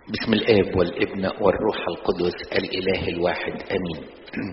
بسم الآب والابن والروح القدس الإله الواحد آمين.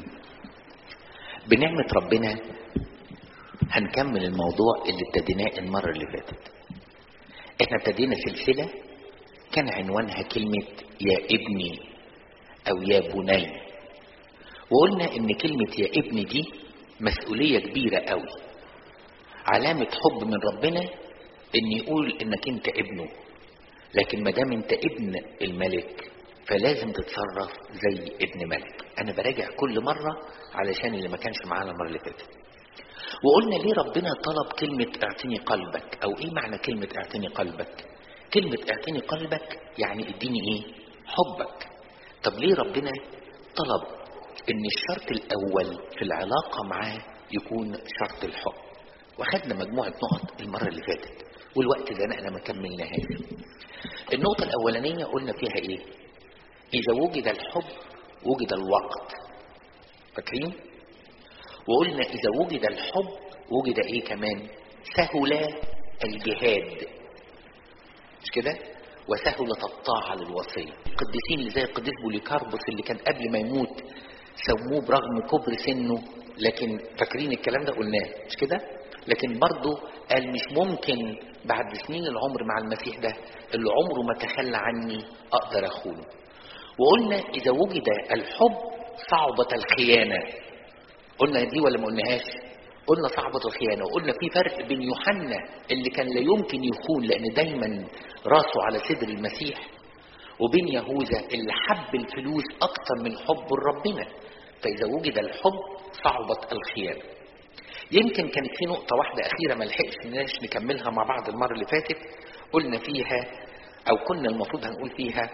بنعمة ربنا هنكمل الموضوع اللي ابتديناه المرة اللي فاتت. احنا ابتدينا سلسلة كان عنوانها كلمة يا ابني أو يا بني، وقلنا إن كلمة يا ابني دي مسؤولية كبيرة قوي. علامة حب من ربنا إن يقول إنك أنت ابنه، لكن ما دام انت ابن الملك فلازم تتصرف زي ابن ملك. انا براجع كل مرة علشان اللي ما كانش معانا المرة اللي فاتت. وقلنا ليه ربنا طلب كلمة اعطني قلبك، او ايه معنى كلمة اعطني قلبك؟ كلمة اعطني قلبك يعني اديني ايه؟ حبك. طب ليه ربنا طلب ان الشرط الاول في العلاقة معاه يكون شرط الحب؟ واخدنا مجموعة نقط المرة اللي فاتت والوقت زنقنا ما كملناهاش. النقطة الأولانية قلنا فيها إيه؟ إذا وجد الحب وجد الوقت، فاكرين؟ وقلنا إذا وجد الحب وجد إيه كمان؟ سهل الجهاد، مش كده؟ وسهلت الطاعة للوصية. القديسين اللي زي القديس بوليكاربوس اللي كان قبل ما يموت سموه برغم كبر سنه، لكن فاكرين الكلام ده قلناه مش كده؟ لكن برضه قال مش ممكن بعد سنين العمر مع المسيح ده اللي عمره ما تخلى عني اقدر اخونه. وقلنا اذا وجد الحب صعبت الخيانة. قلنا دي ولا ما قلناهاش؟ قلنا صعبت الخيانة. وقلنا في فرق بين يوحنا اللي كان لا يمكن يخون لان دايما راسه على صدر المسيح، وبين يهوذا اللي حب الفلوس اكتر من حب ربنا. فاذا وجد الحب صعبت الخيانة. يمكن كانت في نقطة واحدة أخيرة ما لحقناش نكملها مع بعض المرة اللي فاتت، قلنا فيها أو كنا المفروض هنقول فيها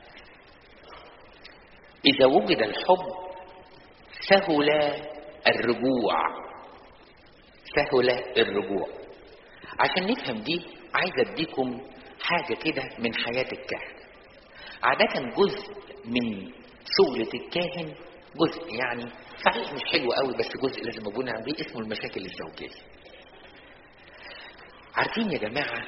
إذا وجد الحب سهل الرجوع. سهل الرجوع. عشان نفهم دي عايز أديكم حاجة كده من حياة الكاهن. عادة جزء من شغلة الكاهن جزء يعني صحيح مش حلو قوي بس جزء لازم ابونا عليه اسمه المشاكل الزوجيه. عارفين يا جماعه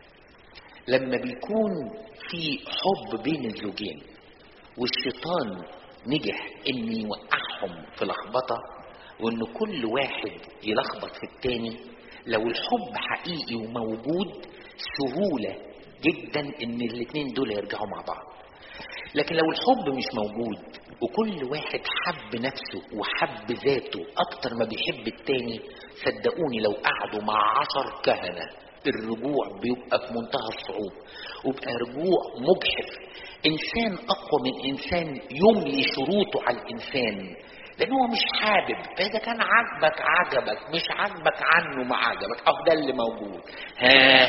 لما بيكون في حب بين الزوجين والشيطان نجح ان يوقعهم في لخبطه وان كل واحد يلخبط في التاني، لو الحب حقيقي وموجود سهوله جدا ان الاتنين دول يرجعوا مع بعض. لكن لو الحب مش موجود وكل واحد حب نفسه وحب ذاته اكتر ما بيحب التاني، صدقوني لو قعدوا مع 10 كهنة الرجوع بيبقى في منتهى الصعوبة، ويبقى رجوع مجحف. انسان اقوى من انسان يملي شروطه على الانسان لانه هو مش حابب. فاذا كان عجبك عجبك، مش عجبك عنه ما عجبك، اهو ده اللي موجود. ها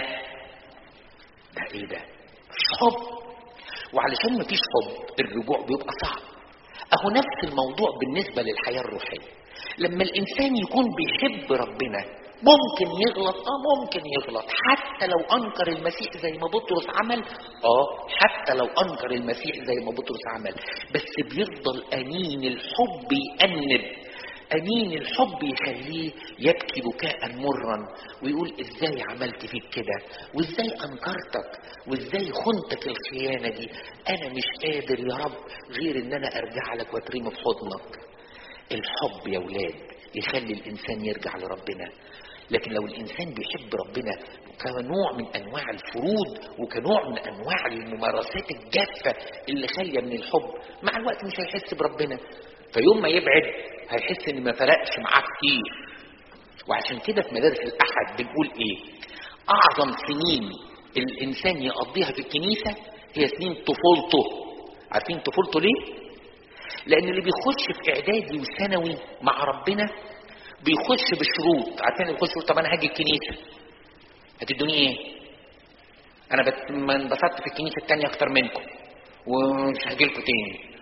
ده ايه ده؟ مش حب. وعلشان مفيش حب الرجوع بيبقى صعب. اهو نفس الموضوع بالنسبة للحياة الروحية. لما الانسان يكون بيحب ربنا ممكن يغلط، ممكن يغلط حتى لو انكر المسيح زي ما بطرس عمل، حتى لو انكر المسيح زي ما بطرس عمل، بس بيفضل انين الحب يأنب. أنين الحب يخليه يبكي بكاء مرا ويقول ازاي عملت فيك كده، وازاي انكرتك، وازاي خنتك الخيانة دي. انا مش قادر يا رب غير ان انا ارجع لك واترمي في حضنك. الحب يا ولاد يخلي الانسان يرجع لربنا. لكن لو الانسان بيحب ربنا كنوع من انواع الفروض وكنوع من انواع الممارسات الجافة اللي خالية من الحب، مع الوقت مش هيحس بربنا. فيوم ما يبعد هيحس ان ما فرقش معاه كتير. وعشان كده في مدارس الاحد بنقول ايه؟ اعظم سنين الانسان يقضيها في الكنيسة هي سنين طفولته. عارفين طفولته ليه؟ لان اللي بيخش في اعدادي وثانوي مع ربنا بيخش بشروط. عارفين اللي بيخش بشروط؟ طب انا هاجي الكنيسة هتدوني ايه؟ انا انبسطت في الكنيسة التانية اكتر منكم ومش هاجيلكم تاني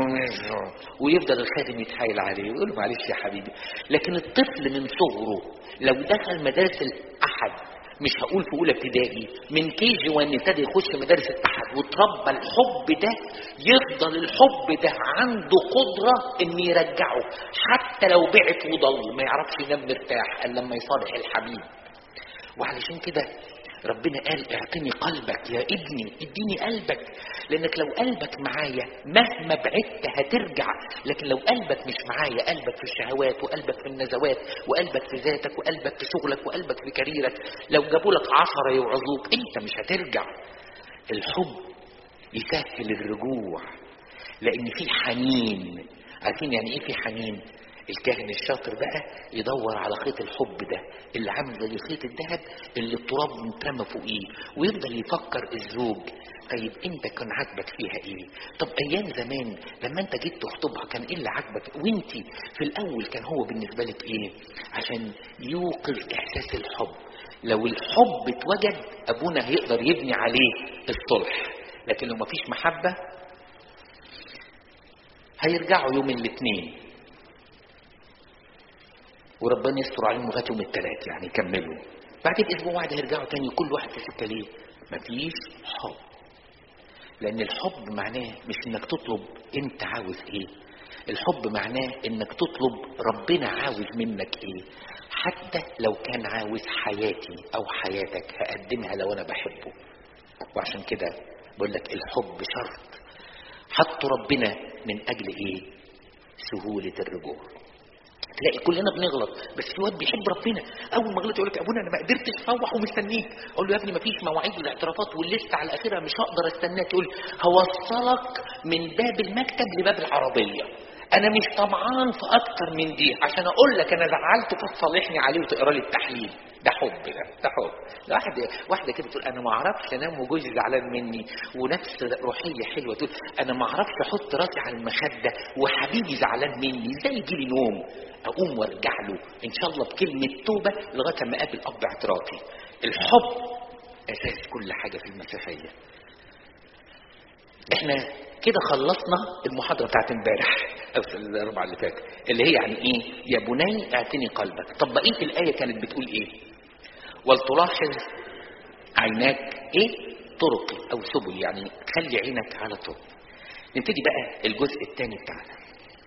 ويفضل الخادم يتحايل عليه ويقول له معلش يا حبيبي. لكن الطفل من صغره لو دخل مدارس الاحد، مش هقول في اولى ابتدائي، من كيجي وان ابتدى يخش مدارس الاحد وتربى الحب ده، يفضل الحب ده عنده قدرة ان يرجعه حتى لو بعت وضل، ما يعرفش ينام مرتاح الا لما يصالح الحبيب. وعلشان كده ربنا قال اعطني قلبك يا ابني، اديني قلبك، لانك لو قلبك معايا مهما بعدت هترجع. لكن لو قلبك مش معايا، قلبك في الشهوات وقلبك في النزوات وقلبك في ذاتك وقلبك في شغلك وقلبك في كاريرك، لو جابوا لك 10 يوعظوك انت مش هترجع. الحب يسهل الرجوع، لان في حنين. عارفين يعني ايه في حنين؟ الكاهن الشاطر بقى يدور على خيط الحب ده اللي عامل زي خيط الذهب اللي التراب مترمى فوقيه، ويفضل يفكر الزوج طيب انت كان عاجبك فيها ايه؟ طب ايام زمان لما انت جيت تخطبها كان ايه اللي عاجبك؟ وانت في الاول كان هو بالنسبه لك ايه؟ عشان يوقظ احساس الحب. لو الحب اتوجد ابونا هيقدر يبني عليه الصلح، لكن لو مفيش محبه هيرجعوا يوم الاثنين وربنا يستر عليهم لغايه يوم الثلاث، يعني يكملوا. بعد اسبوع واحد هيرجعوا تاني كل واحد في سكه. ليه؟ مفيش حب. لان الحب معناه مش انك تطلب انت عاوز ايه، الحب معناه انك تطلب ربنا عاوز منك ايه. حتى لو كان عاوز حياتي او حياتك هقدمها لو انا بحبه. وعشان كده بقول لك الحب شرط. حطوا ربنا من اجل ايه؟ سهوله الرجوع. تلاقي كلنا بنغلط، بس في واد بيحب ربنا اول ما غلط يقول لك ابونا انا ما قدرتش اروح ومستنيك. اقول له يا ابني ما فيش مواعيد الاعترافات والليست على اخرها مش هقدر استناك. يقول هوصلك من باب المكتب لباب العربيه، انا مش طمعان في اكتر من دي عشان اقول لك انا زعلت فتصالحني عليه وتقرا لي التحليل. ده حب، ده حب. واحده كده تقول انا ما اعرفش انام وجوزي زعلان مني، ونفس روحيه حلوه تقول انا ما اعرفش احط راسي على المخده وحبيبي زعلان مني، ازاي يجي لي نوم؟ اقوم وارجع له ان شاء الله بكلمه توبه لغايه ما اقابل اب اعترافي. الحب اساس كل حاجه في المسيحيه. احنا كده خلصنا المحاضره بتاعت امبارح او الاربعه اللي فاتت، اللي هي يعني ايه؟ يا بني اعتني قلبك. طب بقيه الايه كانت بتقول ايه؟ ولتلاحظ عيناك ايه؟ طرقي او سبل، يعني خلي عينك على طرق. نبتدي بقى الجزء الثاني بتاعنا.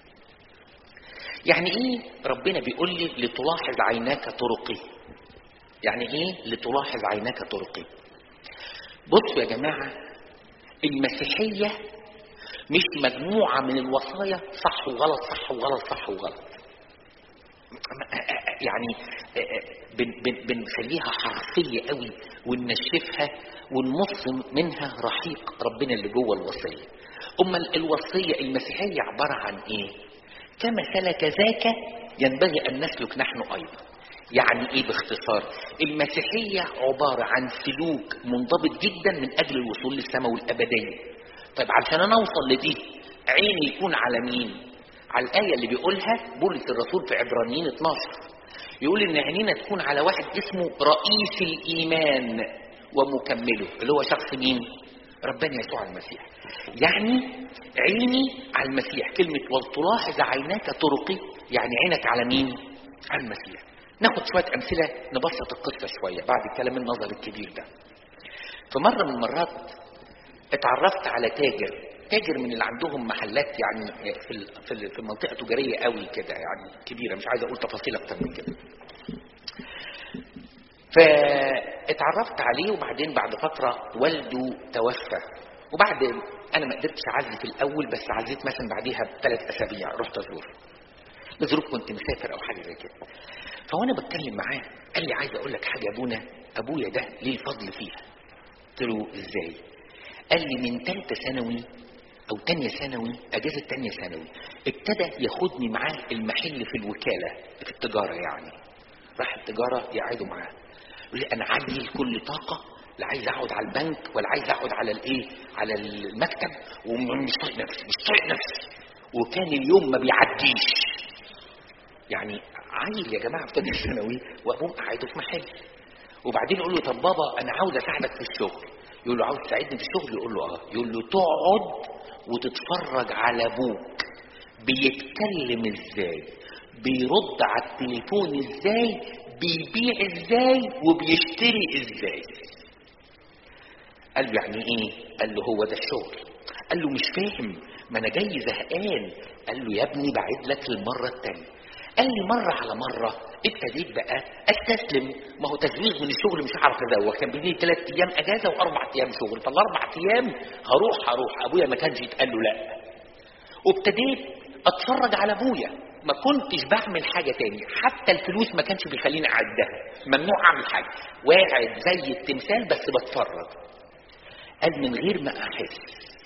يعني ايه ربنا بيقول لي لتلاحظ عيناك طرقي؟ يعني ايه لتلاحظ عيناك طرقي؟ بصوا يا جماعه، المسيحيه مش مجموعه من الوصايا صح وغلط صح وغلط صح وغلط. يعني بنخليها حرفيه قوي وننشفها ونمص منها رحيق ربنا اللي جوه الوصيه. امال الوصيه المسيحيه عباره عن ايه؟ كما سلك ذاك ينبغي ان نسلك نحن ايضا. يعني ايه باختصار؟ المسيحيه عباره عن سلوك منضبط جدا من اجل الوصول للسماء والابديه. طيب علشان انا اوصل لدي عيني يكون على مين؟ على الايه اللي بيقولها بولس الرسول في عبرانيين 12، يقول ان عينينا تكون على واحد اسمه رئيس الايمان ومكمله، اللي هو شخص مين؟ ربنا يسوع المسيح. يعني عيني على المسيح. كلمه ولتلاحظ عيناك طرقي يعني عينك على مين؟ على المسيح. ناخد شويه امثله نبسط القصه شويه بعد الكلام النظري الكبير ده. في مره من المرات اتعرفت على تاجر من اللي عندهم محلات يعني في منطقه تجاريه قوي كده، يعني كبيره، مش عايز اقول تفاصيل اكتر من كده. فاتعرفت عليه، وبعدين بعد فتره والده توفى، وبعد انا ما قدرتش اعزي في الاول، بس عزيت مثلا بعديها ب3 أسابيع رحت ازور لظروف كنت مسافر او حاجه زي كده. فوانا بتكلم معاه قال لي عايز اقول لك حاجه يا ابونا، ابويا ده ليه الفضل فيها. قلت له ازاي؟ قال لي من ثالثه ثانوي او تانية ثانوي، اجازه تانية ثانوي، ابتدى ياخدني معاه المحل في الوكاله في التجاره، يعني راح التجاره يقعدوا معاه. يقول لي انا عندي كل طاقه، لا عايز اقعد على البنك ولا عايز اقعد على الايه، على المكتب، ومش طايق نفسي وكان اليوم ما بيعديش. يعني عيل يا جماعه في تانية ثانوي وابوه قاعده في محل. وبعدين يقول له طب بابا انا عاوز اساعدك في الشغل. يقول له عاوز تساعدني في الشغل؟ يقول له اه. يقول له تقعد وتتفرج على ابوك بيتكلم ازاي، بيرد على التليفون ازاي، بيبيع ازاي، وبيشتري ازاي. قال له يعني ايه؟ قال له هو ده الشغل. قال له مش فاهم، ما انا جاي زهقان. قال له يا ابني بعد لك المره الثانيه. قال لي مره على مره ابتديت بقى استسلم. ما هو تزويغ من الشغل مش هعرف ازوغ، كان بيديني 3 ايام اجازه و4 ايام شغل، فال4 ايام هروح. ابويا ما كانش يتقال له لا. وابتديت اتفرج على ابويا، ما كنتش بعمل حاجه تاني، حتى الفلوس ما كانش بيخليني اعدها، ممنوع اعمل حاجه، واقعد زي التمثال بس بتفرج. قال من غير ما احس،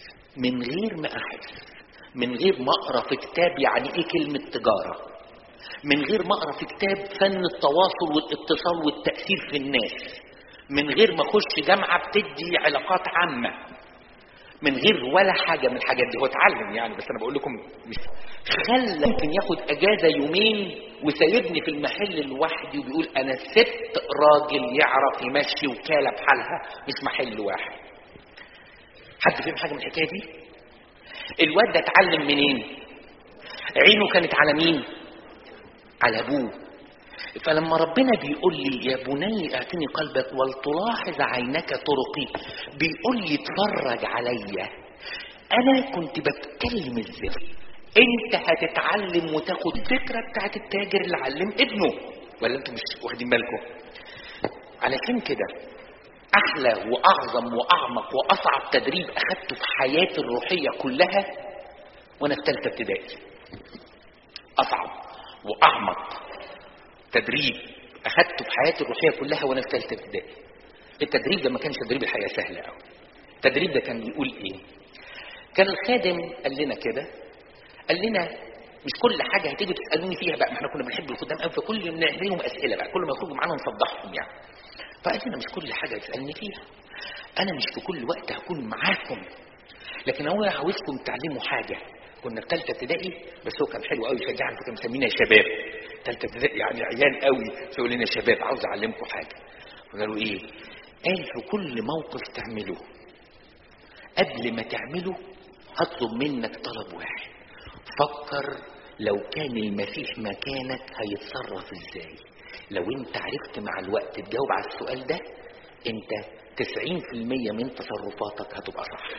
من غير ما اقرا في كتاب يعني ايه كلمه تجاره، من غير ما اقرا في كتاب فن التواصل والاتصال والتاثير في الناس، من غير ما اخش جامعه بتدي علاقات عامه، من غير ولا حاجه من الحاجات دي. هو اتعلم يعني، بس انا بقول لكم مش خلى ممكن ياخد اجازه يومين وسايبني في المحل لوحدي وبيقول انا ست راجل يعرف يمشي وكاله بحالها مش محل واحد. حد فهم حاجه من الحكايه دي؟ الواد ده اتعلم منين؟ عينه كانت على مين؟ على ابوه. فلما ربنا بيقول لي يا بني اعطني قلبك ولتلاحظ عينك طرقي، بيقول لي اتفرج عليا، انا كنت بتكلم ازاي. انت هتتعلم وتاخد فكره بتاعت التاجر اللي علم ابنه، ولا انتوا مش واخدين بالكم؟ علشان كده احلى واعظم واعمق واصعب تدريب اخدته في حياتي الروحيه كلها وانا في 3 ابتدائي. اصعب واعمق تدريب اخدته في حياتي الروحيه كلها وانا في 3 ابتدائي. التدريب ده ما كانش تدريب الحياه سهله قوي. التدريب ده كان بيقول ايه؟ كان الخادم قال لنا كده، قال لنا مش كل حاجه هتيجي تسالوني فيها بقى، ما احنا كنا بنحب الخدام قوي، فكل يوم نعملهم اسئله بقى، كل ما يخرجوا معانا نفضحهم يعني. فقال لنا مش كل حاجه هتسالني فيها، انا مش في كل وقت هكون معاكم، لكن هو عاوزكم تعلموا حاجه. كنا في 3 ابتدائي، بس هو كان حلو قوي يشجعنا، كان مسمينا يا شباب. 3 ابتدائي يعني عيال قوي، فيقول لنا يا شباب عاوز اعلمكم حاجه. قالوا ايه؟ قال في كل موقف تعملوه قبل ما تعمله هطلب منك طلب واحد، فكر لو كان المسيح مكانك هيتصرف ازاي. لو انت عرفت مع الوقت تجاوب على السؤال ده، انت 90% من تصرفاتك هتبقى صح.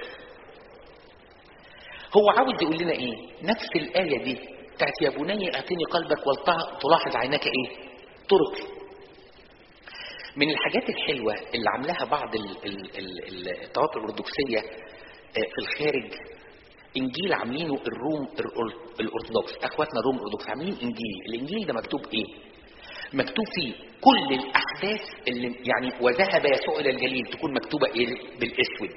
هو عاوز يقول لنا ايه؟ نفس الآية دي بتاعت يا بني اعطني قلبك ولتلاحظ عينك ايه؟ طرقي. من الحاجات الحلوة اللي عملها بعض الطوائف الأرثوذكسية في الخارج، انجيل عاملينه الروم الارثوذكس، اخواتنا الروم الارثوذكس عاملين انجيل. الانجيل ده مكتوب ايه؟ مكتوب فيه كل الاحداث اللي يعني وذهب يسوع الى الجليل، تكون مكتوبه ايه؟ بالاسود.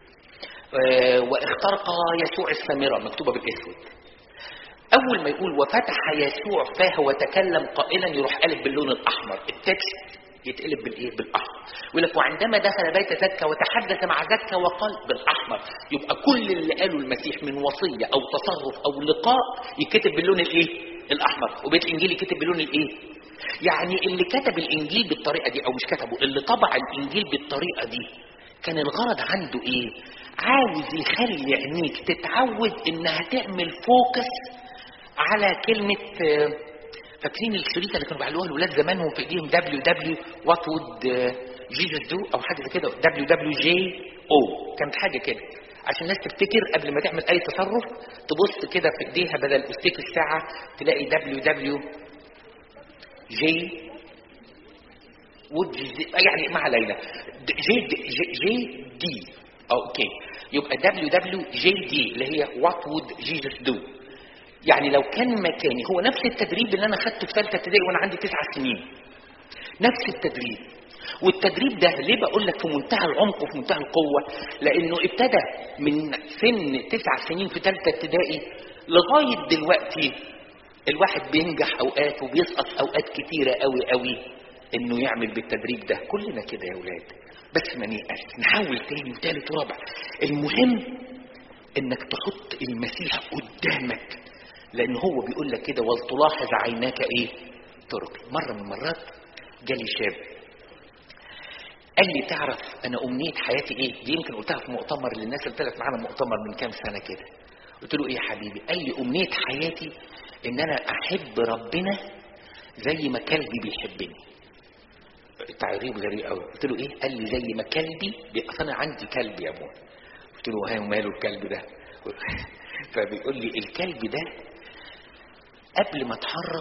واخترق يسوع السامره مكتوبه بالاسود. اول ما يقول وفتح يسوع فاه وتكلم قائلا، يروح قالب باللون الاحمر. التكست يتقلب بالايه؟ بالاحمر. يقول لك وعندما دخل بيت زكا وتحدث مع زكا وقال بالاحمر. يبقى كل اللي قاله المسيح من وصيه او تصرف او لقاء يكتب باللون الايه؟ الاحمر. وبيت الانجيل يكتب باللون الايه؟ يعني اللي كتب الانجيل بالطريقه دي او مش كتبه، اللي طبع الانجيل بالطريقه دي، كان الغرض عنده ايه؟ عاوز يخلي عينيك تتعود انها تعمل فوكس على كلمه. فاكرين الشريطه اللي كانوا بيعلقوها الاولاد زمانهم في ايديهم WW what would Jesus do او حاجه زي كده، WWJO، كانت حاجه كده عشان الناس تفتكر قبل ما تعمل اي تصرف تبص كده في ايديها بدل استيك الساعه تلاقي WWJ يعني ما علينا جي دي. اوكي، يبقى WWJD اللي هي what would Jesus do. يعني لو كان مكاني، هو نفس التدريب اللي انا خدته في 3 ابتدائي وانا عندي 9 سنين، نفس التدريب. والتدريب ده ليه بقول لك في منتهى العمق وفي منتهى القوه؟ لانه ابتدى من سن 9 سنين في 3 ابتدائي لغايه دلوقتي. الواحد بينجح اوقات وبيسقط اوقات كتيره قوي قوي انه يعمل بالتدريب ده. كلنا كده يا اولاد، بس ما نيأس، نحاول تاني وتالت ورابع. المهم انك تحط المسيح قدامك، لان هو بيقول لك كده ولتلاحظ عيناك ايه؟ طرقي. مره من المرات جالي شاب قال لي تعرف انا امنيه حياتي ايه؟ دي يمكن قلتها في مؤتمر للناس اللي طلعت معانا مؤتمر من كام سنه كده. قلت له ايه يا حبيبي؟ قال لي امنيه حياتي ان انا احب ربنا زي ما كلبي بيحبني. تعريب غريب قوي. قلت له ايه؟ قال لي زي ما كلبي اصل انا عندي كلب يا ابويا. قلت له ها وماله الكلب ده؟ فبيقول لي الكلب ده قبل ما اتحرك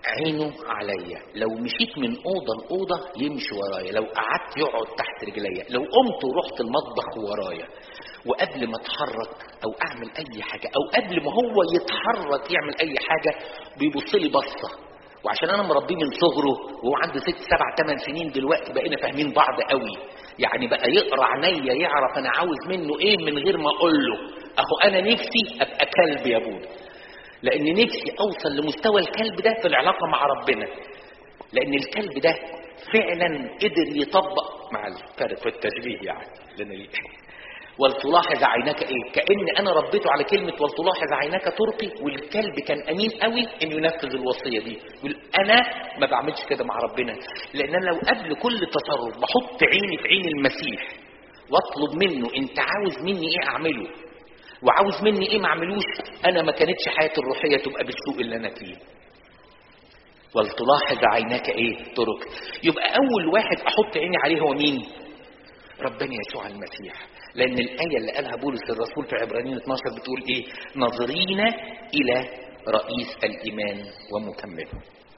عينه عليا، لو مشيت من اوضه لاوضه يمشي ورايا، لو قعدت يقعد تحت رجليا، لو قمت ورحت المطبخ ورايا، وقبل ما اتحرك او اعمل اي حاجه او قبل ما هو يتحرك يعمل اي حاجه بيبص لي بصه. وعشان انا مربيه من صغره وهو عنده 6 7 8 سنين دلوقتي بقينا فاهمين بعض قوي، يعني بقى يقرا عينيا يعرف انا عاوز منه ايه من غير ما اقول له. اهو انا نفسي ابقى كلب يا ابونا، لان نفسي اوصل لمستوى الكلب ده في العلاقه مع ربنا، لان الكلب ده فعلا قدر يطبق مع الفرق في التشبيه يعني. لان ولتلاحظ عينك ايه، كأن انا ربيته على كلمة ولتلاحظ عينك ترقي، والكلب كان امين قوي انه ينفذ الوصية دي. يقول انا ما بعملش كده مع ربنا، لان انا لو قبل كل تصرف بحط عيني في عين المسيح واطلب منه انت عاوز مني ايه اعمله وعاوز مني ايه ما اعملوش، انا ما كانتش حياتي الروحية تبقى بالسوء اللي انا فيه. ولتلاحظ عينك ايه ترك، يبقى اول واحد احط عيني عليه هو مين؟ ربنا يسوع المسيح. لان الايه اللي قالها بولس الرسول في عبرانيين 12 بتقول ايه؟ ناظرين الى رئيس الايمان ومكمله.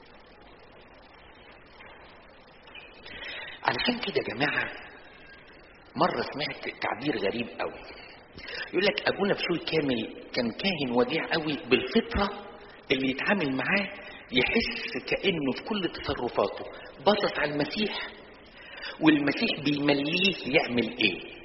علشان كده يا جماعه مره سمعت تعبير غريب قوي، يقول لك ابونا بشوي كامل كان كاهن وديع قوي بالفطره، اللي يتعامل معاه يحس كانه في كل تصرفاته باصص على المسيح والمسيح بيمليه يعمل ايه.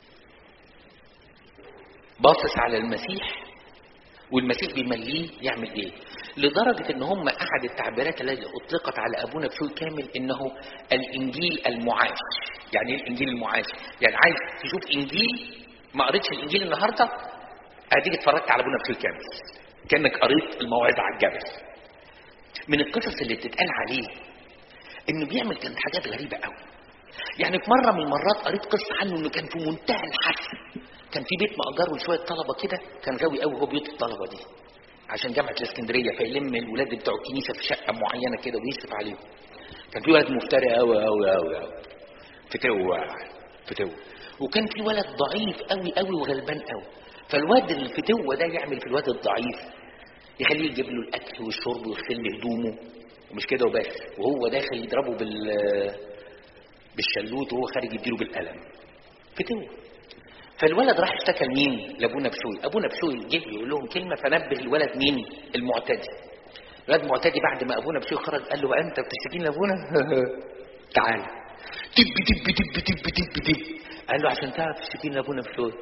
باصص على المسيح والمسيح بيمليه يعمل ايه، لدرجة ان هم احد التعبيرات التي اطلقت على ابونا بشوي كامل انه الانجيل المعاش. يعني ايه الانجيل المعاش؟ يعني عايز تشوف انجيل ما قريتش الانجيل النهارده، اديك اتفرجت على ابونا بشوي كامل كانك قريت الموعظة على الجبل. من القصص اللي بتتقال عليه انه بيعمل كانت حاجات غريبة قوي. يعني في مرة من المرات قريت قصة عنه انه كان في منتهى الحسن، كان في بيت مأجره لشوية طلبة كده، كان غاوي قوي هو بيوت الطلبة دي عشان جامعة الاسكندرية، فيلم الولاد بتوع الكنيسة في شقة معينة كده ويصرف عليهم. كان في ولد مفتري قوي قوي قوي قوي فتوة، وكان في ولد ضعيف قوي قوي وغلبان قوي. فالواد الفتوة ده يعمل في الواد الضعيف، يخليه يجيب له الاكل والشرب ويغسل له هدومه، ومش كده وبس، وهو داخل يضربه بالشلوت وهو خارج يديله بالقلم. فتوة. فالولد راح اشتكى لمين؟ لابونا بشوي. ابونا بشوي جه يقول لهم كلمه فنبه الولد مين؟ المعتدي. الولد المعتدي بعد ما ابونا بشوي خرج قال له انت بتشتكيني لابونا؟ تعال. دب دب دب دب دب دب. قال له عشان تعرف تشتكيني لابونا بشوي.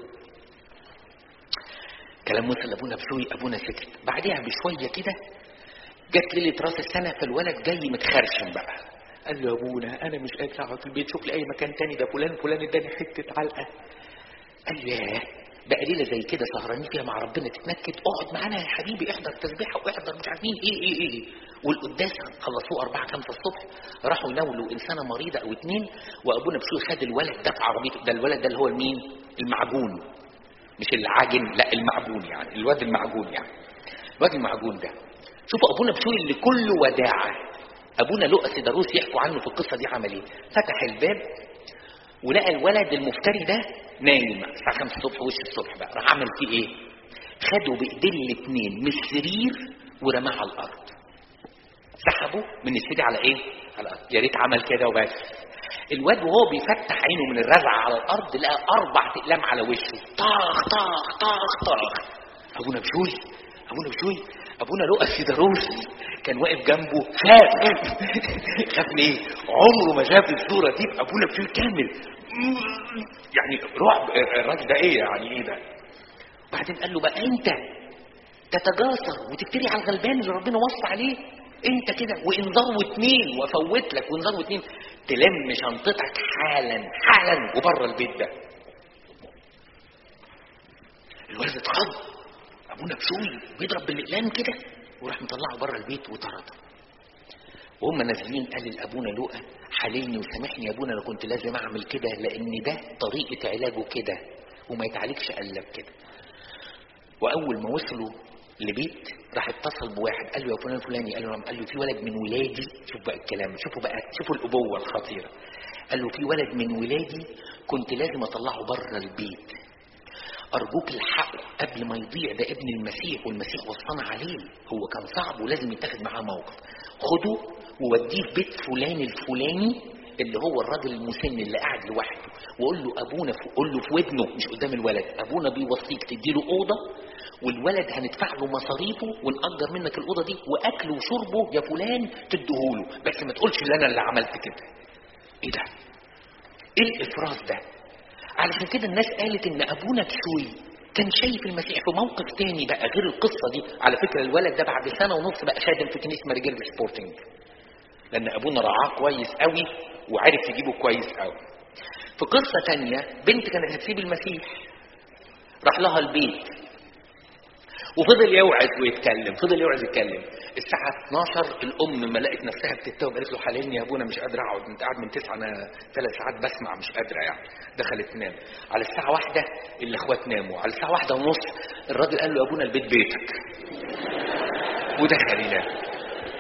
كلام وصل لابونا بشوي، ابونا سكت. بعدها بشويه كده جت ليله راس السنه، فالولد جاي متخرشم بقى، قال له يا ابونا انا مش قادر اقعد في البيت، شوف لي اي مكان تاني، ده فلان اداني حته علقه. قال له ياه بقى ليله زي كده سهرانين فيها مع ربنا تتنكد، اقعد معانا يا حبيبي احضر تسبيحه واحضر مش عارفين ايه. والقداس خلصوه 4 5 الصبح، راحوا يناولوا انسانه مريضه او 2، وابونا بشوي خد الولد ده في عربيته. ده الولد ده اللي هو المين؟ المعجون، مش العاجن، لا المعجون، يعني الواد المعجون، يعني الواد المعجون ده. شوفوا ابونا بشوي اللي كله وداعه. ابونا لؤى سيداروس يحكوا عنه في القصه دي عمل ايه؟ فتح الباب ولقى الولد المفتري ده نايم الساعه 5 الصبح، وش الصبح بقى، راح عمل فيه ايه؟ خدوا بايدين الاثنين من السرير ورماه على الارض، سحبوا من السرير على ايه؟ على الارض. يا ريت عمل كده وبس. الواد وهو بيفتح عينه من الرزعه على الارض لقى 4 اقلام على وشه، طاخ طاخ طاخ طاخ. ابونا بشوي ابونا لؤى سيداروس كان واقف جنبه، خاف ليه؟ عمره ما شاف الصوره دي في ابونا بشوي كامل، يعني رعب. الراجل ده ايه يعني؟ ايه ده؟ بعدين قال له بقى انت تتجاسر وتفتري على الغلبان اللي ربنا وصى عليه، انت كده وانذار 2 وافوت لك وانذار 2، تلم شنطتك حالا وبره البيت ده. الولد اتخض، ابونا بشوي بيضرب بالاقلام كده، وراح مطلعه بره البيت وطرده. وهم نازلين قال لابونا لؤى حللني وسامحني يا ابونا، انا كنت لازم اعمل كده، لان ده طريقه علاجه كده وما يتعالجش الا بكده. واول ما وصلوا لبيت راح اتصل بواحد قال له يا فلان الفلاني، قال له في ولد من ولادي، شوف بقى الكلام، شوفوا الابوه الخطيره. قال له في ولد من ولادي كنت لازم اطلعه بره البيت، ارجوك الحقه قبل ما يضيع، ده ابن المسيح والمسيح وصانا عليه، هو كان صعب ولازم يتاخد معاه موقف. خده ووديه في بيت فلان الفلاني اللي هو الراجل المسن اللي قاعد لوحده، وقول له ابونا قول له في ودنه مش قدام الولد، ابونا بيوصيك تديله اوضه، والولد هندفع له مصاريفه ونأجر منك الاوضه دي، واكله وشربه يا فلان تديهوله، بس ما تقولش ان انا اللي عملت كده. ايه ده؟ ايه الافراز ده؟ علشان كده الناس قالت ان ابونا بشوي كان شايف المسيح في موقف تاني بقى غير القصه دي. على فكره الولد ده بعد سنه ونص بقى خادم في كنيسه ماري جرجس سبورتنج، لان ابونا رعاه كويس قوي وعرف يجيبه كويس قوي. في قصه تانية بنت كانت هتسيب المسيح، راح لها البيت وفضل يوعظ ويتكلم، فضل يوعظ يتكلم. الساعة 12 الأم ما لقت نفسها بتتوب، قالت له حللني يا أبونا مش قادرة أقعد، أنت قاعد من 9 أنا 3 ساعات بسمع مش قادرة يعني. دخلت تنام. على الساعة 1 الأخوات ناموا، على الساعة 1:30 الراجل قال له يا أبونا البيت بيتك، ودخل ينام.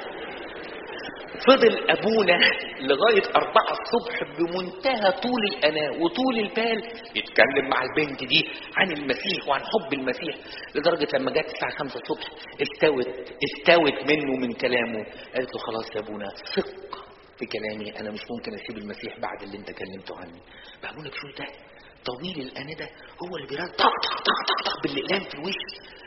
فضل أبونا لغاية 4 الصبح بمنتهى طول الأناة وطول البال يتكلم مع البنت دي عن المسيح وعن حب المسيح، لدرجة لما جت الساعة 5 الصبح استوت منه من كلامه. قالت له خلاص يا أبونا ثق في كلامي، أنا مش ممكن أسيب المسيح بعد اللي أنت كلمته عني. بقى أبونا بشوي ده طويل الأناة ده هو اللي بيرد طق طق طق طق بالإقلام في الوش.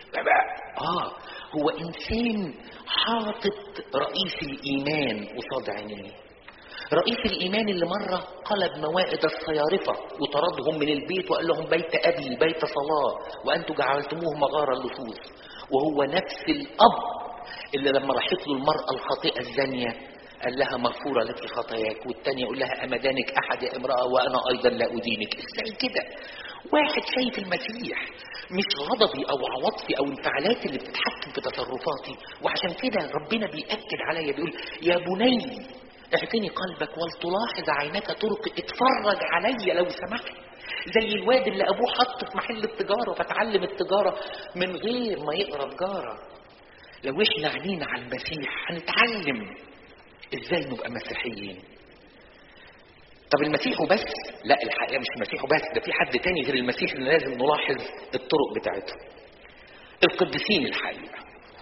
هو إنسان حاطط رئيس الإيمان قصاد عينيه، رئيس الإيمان اللي مرة قلب موائد الصيارفة وطردهم من البيت وقال لهم بيت أبي بيت صلاة وأنتم جعلتموه مغارة اللصوص. وهو نفس الأب اللي لما راحت له المرأة الخاطئة الزانية قال لها مغفورة لك خطاياك، والتانية يقول لها أمدانك أحد يا امرأة وأنا أيضا لا أدينك. إزاي كده؟ واحد شايف المسيح مش غضبي أو عواطفي أو انفعالاتي اللي بتتحكم في تصرفاتي. وعشان كده ربنا بيأكد عليا بيقول يا بني اعتني قلبك ولتلاحظ عينك طرق، اتفرج عليا لو سمحت. زي الواد اللي أبوه حطه في محل التجارة فتعلم التجارة من غير ما يقرأ تجارة. لو احنا عينينا على المسيح هنتعلم ازاي نبقى مسيحيين. طب المسيح وبس؟ لا الحقيقة مش المسيح وبس، ده في حد تاني غير المسيح اللي لازم نلاحظ الطرق بتاعته، القديسين الحقيقة.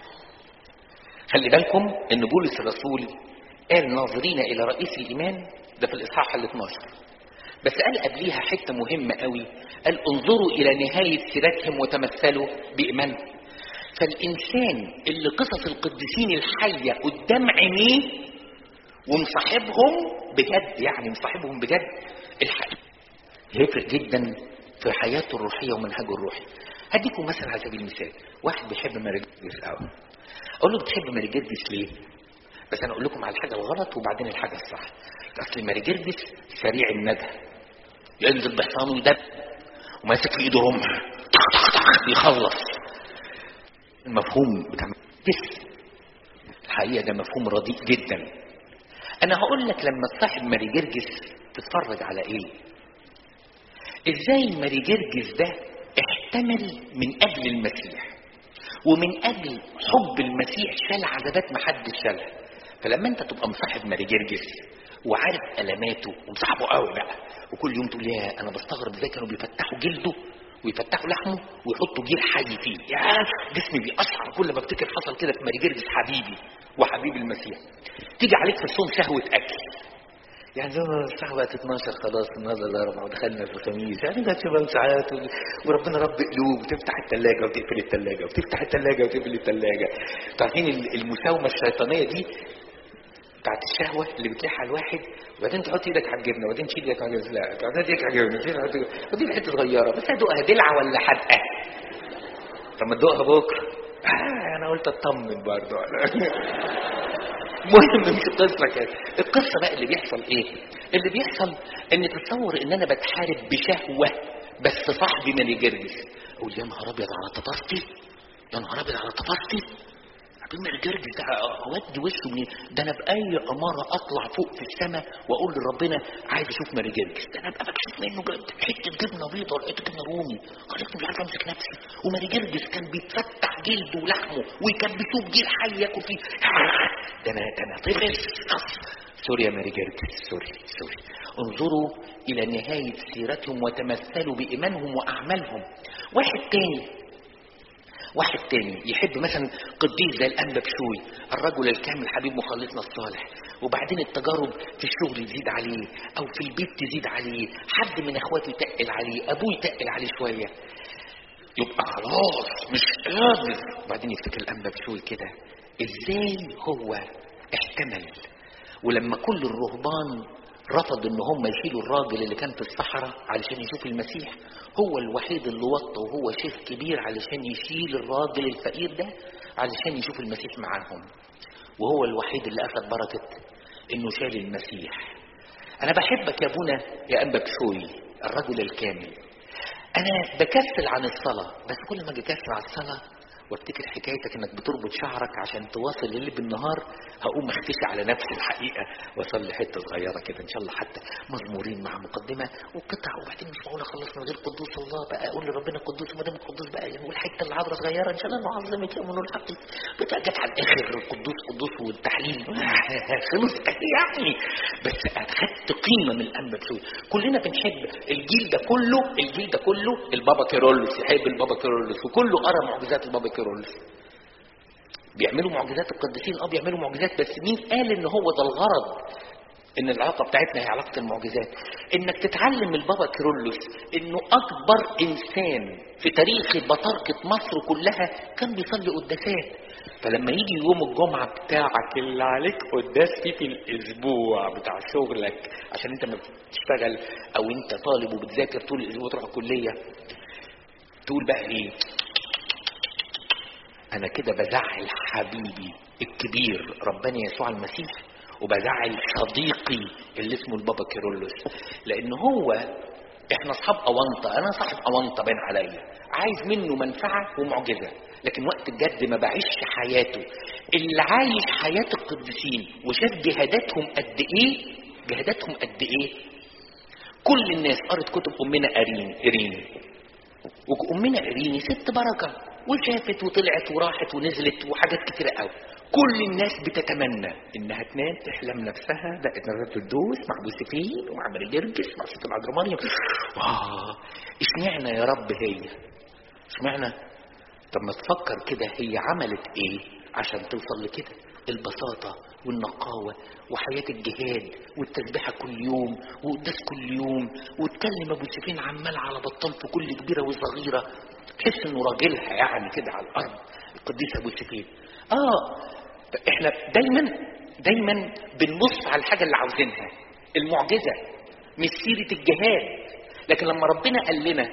خلي بالكم ان بولس الرسول قال ناظرين الى رئيس الايمان، ده في الاصحاح 12، بس قال قبليها حتة مهمة قوي، قال انظروا الى نهاية سيرتهم وتمثلوا بايمانهم. فالانسان اللي قصص القديسين الحية قدام عينيه ومصاحبهم بجد، يعني مصاحبهم بجد الحقيقة، هيفرق جدا في حياته الروحية ومنهجه الروحي. هديكم مثلا على سبيل المثال، واحد بيحب ماري جرجس قوي، اقول له بتحب ماري جرجس ليه؟ بس انا اقول لكم على الحاجة الغلط وبعدين الحاجة الصح. اصل ماري جرجس سريع الندى، ينزل بحصانه يدب وماسك في ايده رمح بيخلص. المفهوم بتاع جرجس الحقيقة ده مفهوم رديء جدا. انا هقول لك لما تصاحب ماري جرجس تتفرج على ايه، ازاي ماري جرجس ده احتمل من اجل المسيح ومن اجل حب المسيح شال عذابات محدش شالها. فلما انت تبقى مصاحب ماري جرجس وعارف الماته ومصاحبه قوي بقى، وكل يوم تقول يا انا بستغرب ازاي كانوا بيفتحوا جلده ويفتحوا لحمه ويحطوا جير حي فيه، يا جسمي بيقشعر كل ما افتكر حصل كده في ماري جرجس حبيبي وحبيب المسيح. تيجي عليك في الصوم شهوة اكل، يعني زي ما الساعة بقت 12 خلاص النهارده الاربعاء ودخلنا في الخميس، يعني ده شباب ساعات وربنا رب قلوب، تفتح الثلاجة وتقفل الثلاجة وتفتح الثلاجة وتقفل الثلاجة. عارفين المساومة الشيطانية دي بتاعت الشهوة اللي بتلح على الواحد، وبعدين تحط ايدك على الجبنة وبعدين تشيل ايدك على الجبنة، لا تحط ايدك على الجبنة ودي حتة صغيرة بس هدوقها دلعة ولا حدقة؟ طب ما تدوقها بكرة. انا قلت اطمن برضه. مهم مش القصة كده. القصة بقى اللي بيحصل ايه؟ اللي بيحصل ان تتصور ان انا بتحارب بشهوة بس صاحبي ماري جرجس، اقول يا نهار ابيض على تفاصيل، يا نهار ابيض على تفاصيل. ماري جرجس ده اودي وشه منين؟ ده انا باي اماره اطلع فوق في السماء واقول لربنا عايز اشوف ماري جرجس، ده انا ابقى بكشف منه حته جبنه بيضه ولا حته جبنه رومي، خليتني مش عارف امسك نفسي. وماري جرجس كان بيتفتح جلده ولحمه ويكبسوه بجيل حي ياكل فيه. ده انا طفل. سوري يا ماري جرجس، سوري. انظروا الى نهايه سيرتهم وتمثلوا بايمانهم واعمالهم. واحد تاني واحد تاني يحب مثلا قديس زي الأنبا بشوي، الرجل الكامل حبيب مخلصنا الصالح، وبعدين التجارب في الشغل تزيد عليه او في البيت تزيد عليه، حد من اخواته يتقل عليه، ابوه يتقل عليه شويه، يبقى خلاص مش قادر. وبعدين يفتكر الأنبا بشوي كده ازاي هو احتمل، ولما كل الرهبان رفض ان هم يشيلوا الراجل اللي كان في الصحراء علشان يشوف المسيح، هو الوحيد اللي وطى وهو شيخ كبير علشان يشيل الراجل الفقير ده علشان يشوف المسيح معاهم، وهو الوحيد اللي اخذ بركة انه شال المسيح. انا بحبك يا ابونا يا أنبا بشوي الرجل الكامل. انا بكسل عن الصلاة، بس كل ما اجي اكسل على الصلاة وافتكر حكايتك انك بتربط شعرك عشان تواصل الليل بالنهار، هقوم اختشي على نفسي الحقيقه واصلي حته صغيره كده ان شاء الله، حتى مزمورين مع مقدمه وقطع، وبعدين مش معقول اخلص من غير قدوس الله بقى، اقول لربنا قدوس وما دام قدوس بقى نقول حته العذراء صغيره ان شاء الله نعظمك يا منو الحق، بتاع جت على الاخر القدوس قدوس والتحليل خلص يعني. بس اخدت قيمه من الأنبا بشوي. كلنا بنحب الجيل ده كله البابا كيرلس، يحب البابا كيرلس وكله قرا معجزات البابا كيرلس. بيعملوا معجزات القديسين، بيعملوا معجزات، بس مين قال ان هو ده الغرض؟ ان العلاقه بتاعتنا هي علاقه المعجزات. انك تتعلم البابا كيرلس انه اكبر انسان في تاريخ بطاركه مصر كلها كان بيصلي قداسات، فلما يجي يوم الجمعه بتاعك اللي عليك قداس فيه في الاسبوع بتاع شغلك عشان انت ما بتشتغل او انت طالب وبتذاكر طول الاسبوع تروح الكليه، تقول بقى ايه؟ انا كده بزعل حبيبي الكبير ربنا يسوع المسيح، وبزعل صديقي اللي اسمه البابا كيرلس، لان هو احنا اصحاب اونطه، انا صاحب اونطه باين عليا، عايز منه منفعه ومعجزه، لكن وقت الجد ما بعيش حياته. اللي عايش حياه القديسين وشاف جهاداتهم قد ايه. كل الناس قرت كتب امنا إيريني، وامنا إيريني ست بركه، وشافت وطلعت وراحت ونزلت وحاجات كتيرة قوي. كل الناس بتتمنى انها تنام تحلم نفسها بقت نزلت الدوس مع بوسفين ومع مريجرجس مع ست العذراء مريم. اشمعنى يا رب هي؟ اشمعنى؟ طب ما تفكر كده، هي عملت ايه عشان توصل لكده؟ البساطة والنقاوة وحياة الجهاد والتسبيحة كل يوم وقداس كل يوم، وتكلم ابو سفين عمال على بطال في كل كبيرة وصغيرة، تحس انه راجلها يعني كده على الارض القديس ابو سفين. احنا دايما بنبص على الحاجة اللي عاوزينها، المعجزة مش سيرة الجهاد. لكن لما ربنا قال لنا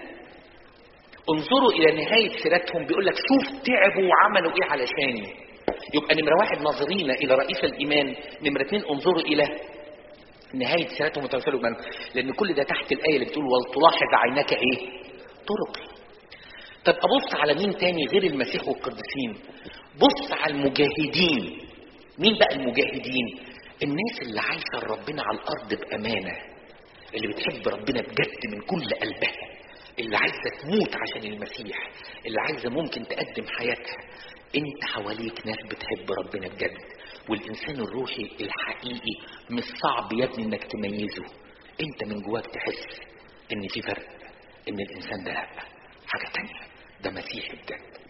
انظروا الى نهاية سيرتهم، بيقول لك شوف تعبوا وعملوا ايه علشاني، يبقى نمرة واحد ناظرين الى رئيس الايمان، نمرة اتنين انظروا الى نهاية سيرتهم وتوسلوا من، لان كل ده تحت الاية اللي بتقول ولتلاحظ عينك ايه؟ طرقي. طب ابص على مين تاني غير المسيح والقديسين؟ بص على المجاهدين. مين بقى المجاهدين؟ الناس اللي عايشة ربنا على الارض بامانة، اللي بتحب ربنا بجد من كل قلبها، اللي عايزة تموت عشان المسيح، اللي عايزة ممكن تقدم حياتها. انت حواليك ناس بتحب ربنا بجد، والانسان الروحي الحقيقي مش صعب يا ابني انك تميزه، انت من جواك تحس ان في فرق، ان الانسان ده لا حاجة تانية، ده مسيحي بجد.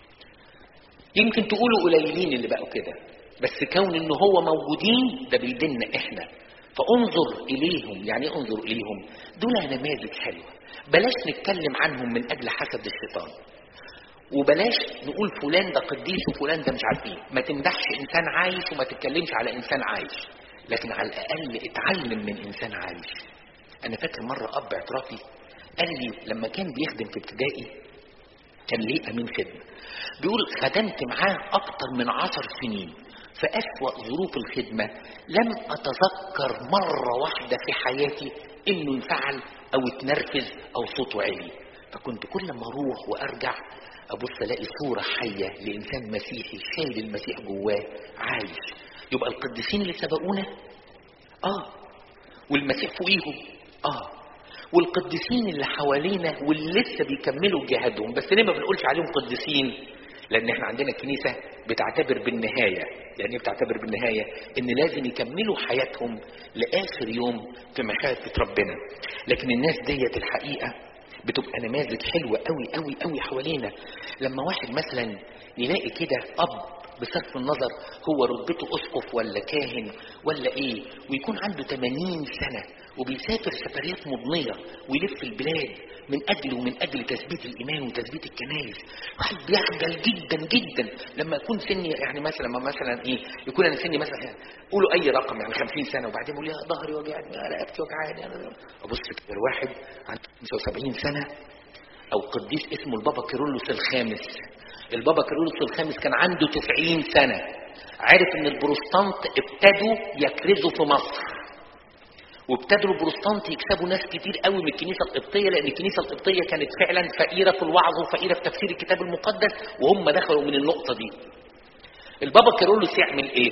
يمكن تقولوا قليلين اللي بقوا كده، بس كون ان هو موجودين ده بيدلنا احنا، فانظر اليهم. يعني انظر اليهم، دول نماذج حلوة، بلاش نتكلم عنهم من اجل حسد الشيطان، وبلاش نقول فلان ده قديس وفلان ده مش عارف ايه. ما تمدحش انسان عايش وما تتكلمش على انسان عايش، لكن على الاقل اتعلم من انسان عايش. انا فاكر مرة اب اعترافي قال لي لما كان بيخدم في ابتدائي كان ليه امين خدمة، بيقول خدمت معاه اكتر من 10 سنين، في اسوأ ظروف الخدمة لم اتذكر مرة واحدة في حياتي انه ينفعل او اتنرفز او صوته عالي. فكنت كل ما اروح وارجع ابص الاقي صورة حية لانسان مسيحي شايل المسيح جواه عايش. يبقى القديسين اللي سبقونا والمسيح فوقيهم والقديسين اللي حوالينا واللي لسه بيكملوا جهادهم. بس ليه ما بنقولش عليهم قديسين؟ لان احنا عندنا الكنيسة بتعتبر بالنهاية. يعني بتعتبر بالنهاية ان لازم يكملوا حياتهم لاخر يوم في مخافة ربنا. لكن الناس ديت الحقيقة بتبقى نماذج حلوة قوي قوي قوي حوالينا. لما واحد مثلا يلاقي كده اب بصرف النظر هو رتبته اسقف ولا كاهن ولا ايه، ويكون عنده 80 سنة وبيسافر سفريات مضنية ويلف البلاد من اجل تثبيت الايمان وتثبيت الكنائس، واحد بيعجل جدا جدا لما يكون سني يعني مثلا ايه، يكون انا سني مثلا قولوا اي رقم يعني 50 سنة، وبعدين يقول يا ظهري وجعني يا رقبتي وجعاني، ابص كده الواحد عنده 75 سنة. او قديس اسمه البابا كيرلس الخامس. البابا كيرلس الخامس كان عنده 90 سنة، عرف ان البروتستانت ابتدوا يكرزوا في مصر، وابتدوا البروتستانت يكسبوا ناس كتير قوي من الكنيسة القبطية، لان الكنيسة القبطية كانت فعلا فقيرة في الوعظ وفقيرة في تفسير الكتاب المقدس، وهم دخلوا من النقطة دي. البابا كيرلس يعمل ايه؟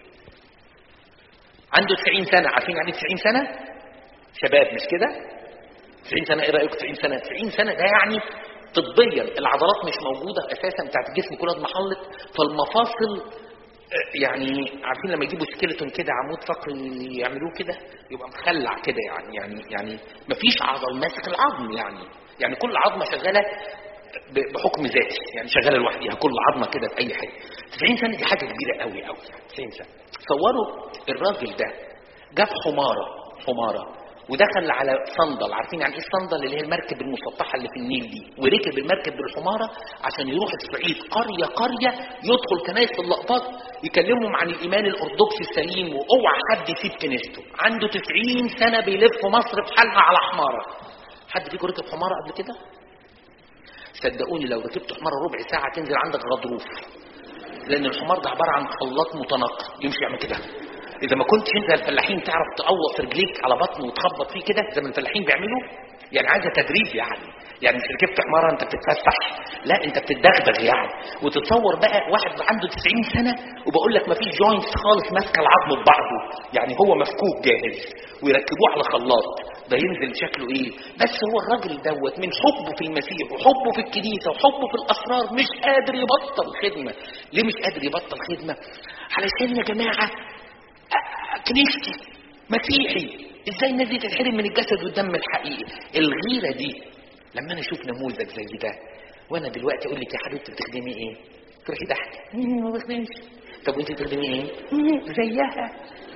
عنده 90 سنة، عارفين يعني 90 سنة؟ شباب مش كده؟ 90 سنة ايه رأيك؟ 90 سنة 90 سنة ده يعني طبيا العضلات مش موجودة اساسا بتاعت الجسم كلها اتمحلت، فالمفاصل يعني عارفين لما يجيبوا سكيلتون كده عمود فقري يعملوه كده يبقى مخلع كده، يعني مفيش عضل ماسك العظم، يعني كل عظمة شغالة بحكم ذاتي، يعني شغالة لوحدها كل عظمة كده في اي حاجة. 90 سنة دي حاجة كبيرة قوي قوي، 90 سنة. تصوروا الراجل ده جاب حمارة ودخل على صندل، عارفين يعني ايه الصندل؟ اللي هي المركب المسطحه اللي في النيل دي، وركب المركب بالحماره عشان يروح الصعيد قريه يدخل كنائس اللقباط يكلمهم عن الايمان الارثوذكسي السليم، واوعى حد يسيب كنيسته. عنده 90 سنه بيلف مصر بحالها على حماره. حد فيكم ركب حماره قبل كده؟ صدقوني لو ركبت حماره ربع ساعه تنزل عندك غضروف، لان الحمار ده عباره عن خلاط متنقل يمشي يعمل كده. اذا ما كنتش انت الفلاحين تعرف تقوص رجليك على بطنه وتخبط فيه كده زي ما الفلاحين بيعملوا، يعني عايزه تدريب، يعني مش ركبت حماره انت بتتفسح، لا انت بتتدغدغ يعني. وتتصور بقى واحد عنده 90 سنه وبقول لك ما فيش جوينتس خالص ماسكه العظم ببعضه، يعني هو مفكوك جاهز ويركبوه على خلاط، ده ينزل شكله ايه؟ بس هو الراجل دوت من حبه في المسيح وحبه في الكنيسه وحبه في الاسرار مش قادر يبطل خدمه. ليه مش قادر يبطل خدمه؟ علشان يا جماعه كنيستي مسيحي، ازاي الناس دي تتحرم من الجسد والدم الحقيقي؟ الغيره دي لما انا اشوف نموذج زي ده، وانا دلوقتي اقول لك يا حبيبتي بتخدمي ايه؟ تروحي ضحك ما بخدمش. طب وانت بتخدمي ايه؟ زيها.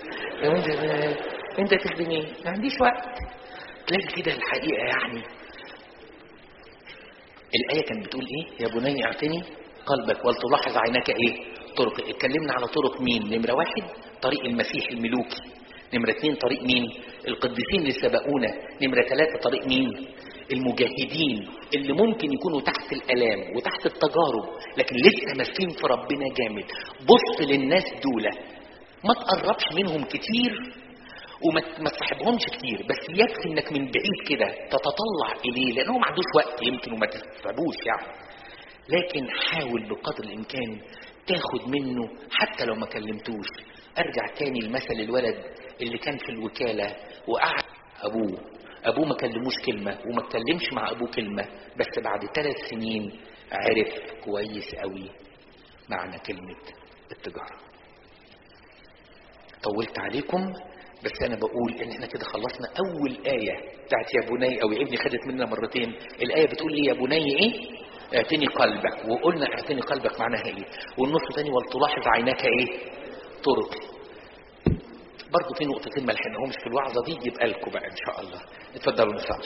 انت تخدمي ايه؟ ما عنديش وقت. تلاقي كده الحقيقه يعني الايه كانت بتقول ايه؟ يا بني اعتني قلبك ولتلاحظ عينك ايه؟ طرق. اتكلمنا على طرق مين؟ نمره 1 طريق المسيح الملوكي، نمره 2 طريق مين؟ القديسين اللي سبقونا، نمره 3 طريق مين؟ المجاهدين اللي ممكن يكونوا تحت الالام وتحت التجارب لكن لسه ماسكين في ربنا جامد. بص للناس دول، ما تقربش منهم كتير وما تصاحبهمش كتير، بس يكفي انك من بعيد كده تتطلع اليه، لانه ما عندوش وقت يمكن وما تستوعبوش يعني، لكن حاول بقدر الامكان تاخد منه حتى لو ما كلمتوش. ارجع تاني لمثل الولد اللي كان في الوكالة وقعد ابوه ما كلموش كلمة وما اتكلمش مع ابوه كلمة، بس بعد 3 سنين عرف كويس قوي معنى كلمة التجارة. طولت عليكم بس انا بقول ان احنا كده خلصنا اول آية بتاعت يا بني او يا ابني، خدت مننا مرتين. الآية بتقول لي يا بني ايه؟ اعتني قلبك، وقلنا اعتني قلبك معناها ايه؟ والنص تاني ولتلاحظ عينك ايه؟ طرق. برضو في نقطتين ما لحقناهمش في الوعظة دي، يبقى لكم بقى ان شاء الله. اتفضلوا نصلي.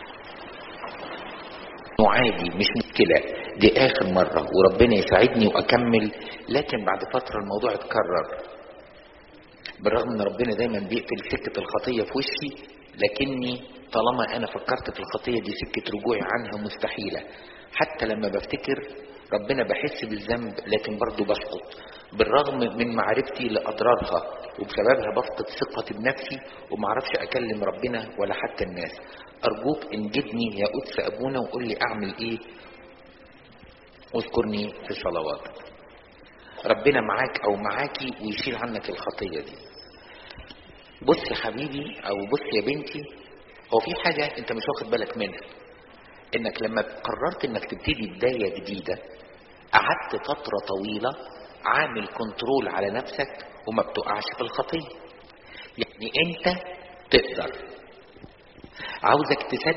عادي مش مشكلة، دي اخر مرة وربنا يساعدني واكمل، لكن بعد فترة الموضوع اتكرر. بالرغم ان ربنا دايما بيقفل سكة الخطية في وشي، لكني طالما انا فكرت في الخطية دي سكة رجوعي عنها مستحيلة. حتى لما بفتكر ربنا بحس بالذنب لكن برضو بسقط، بالرغم من معرفتي لأضرارها، وبسببها بفقد ثقتي بنفسي ومعرفش أكلم ربنا ولا حتى الناس. أرجوك انجدني يا قدس أبونا وقول لي أعمل إيه، واذكرني في الصلوات. ربنا معاك أو معاكي ويشيل عنك الخطية دي. بص يا حبيبي أو بص يا بنتي، هو في حاجة أنت مش واخد بالك منها، انك لما قررت انك تبتدي بداية جديدة قعدت فترة طويلة عامل كنترول على نفسك وما بتقعش في الخطية. يعني انت تقدر، عاوزك تصدق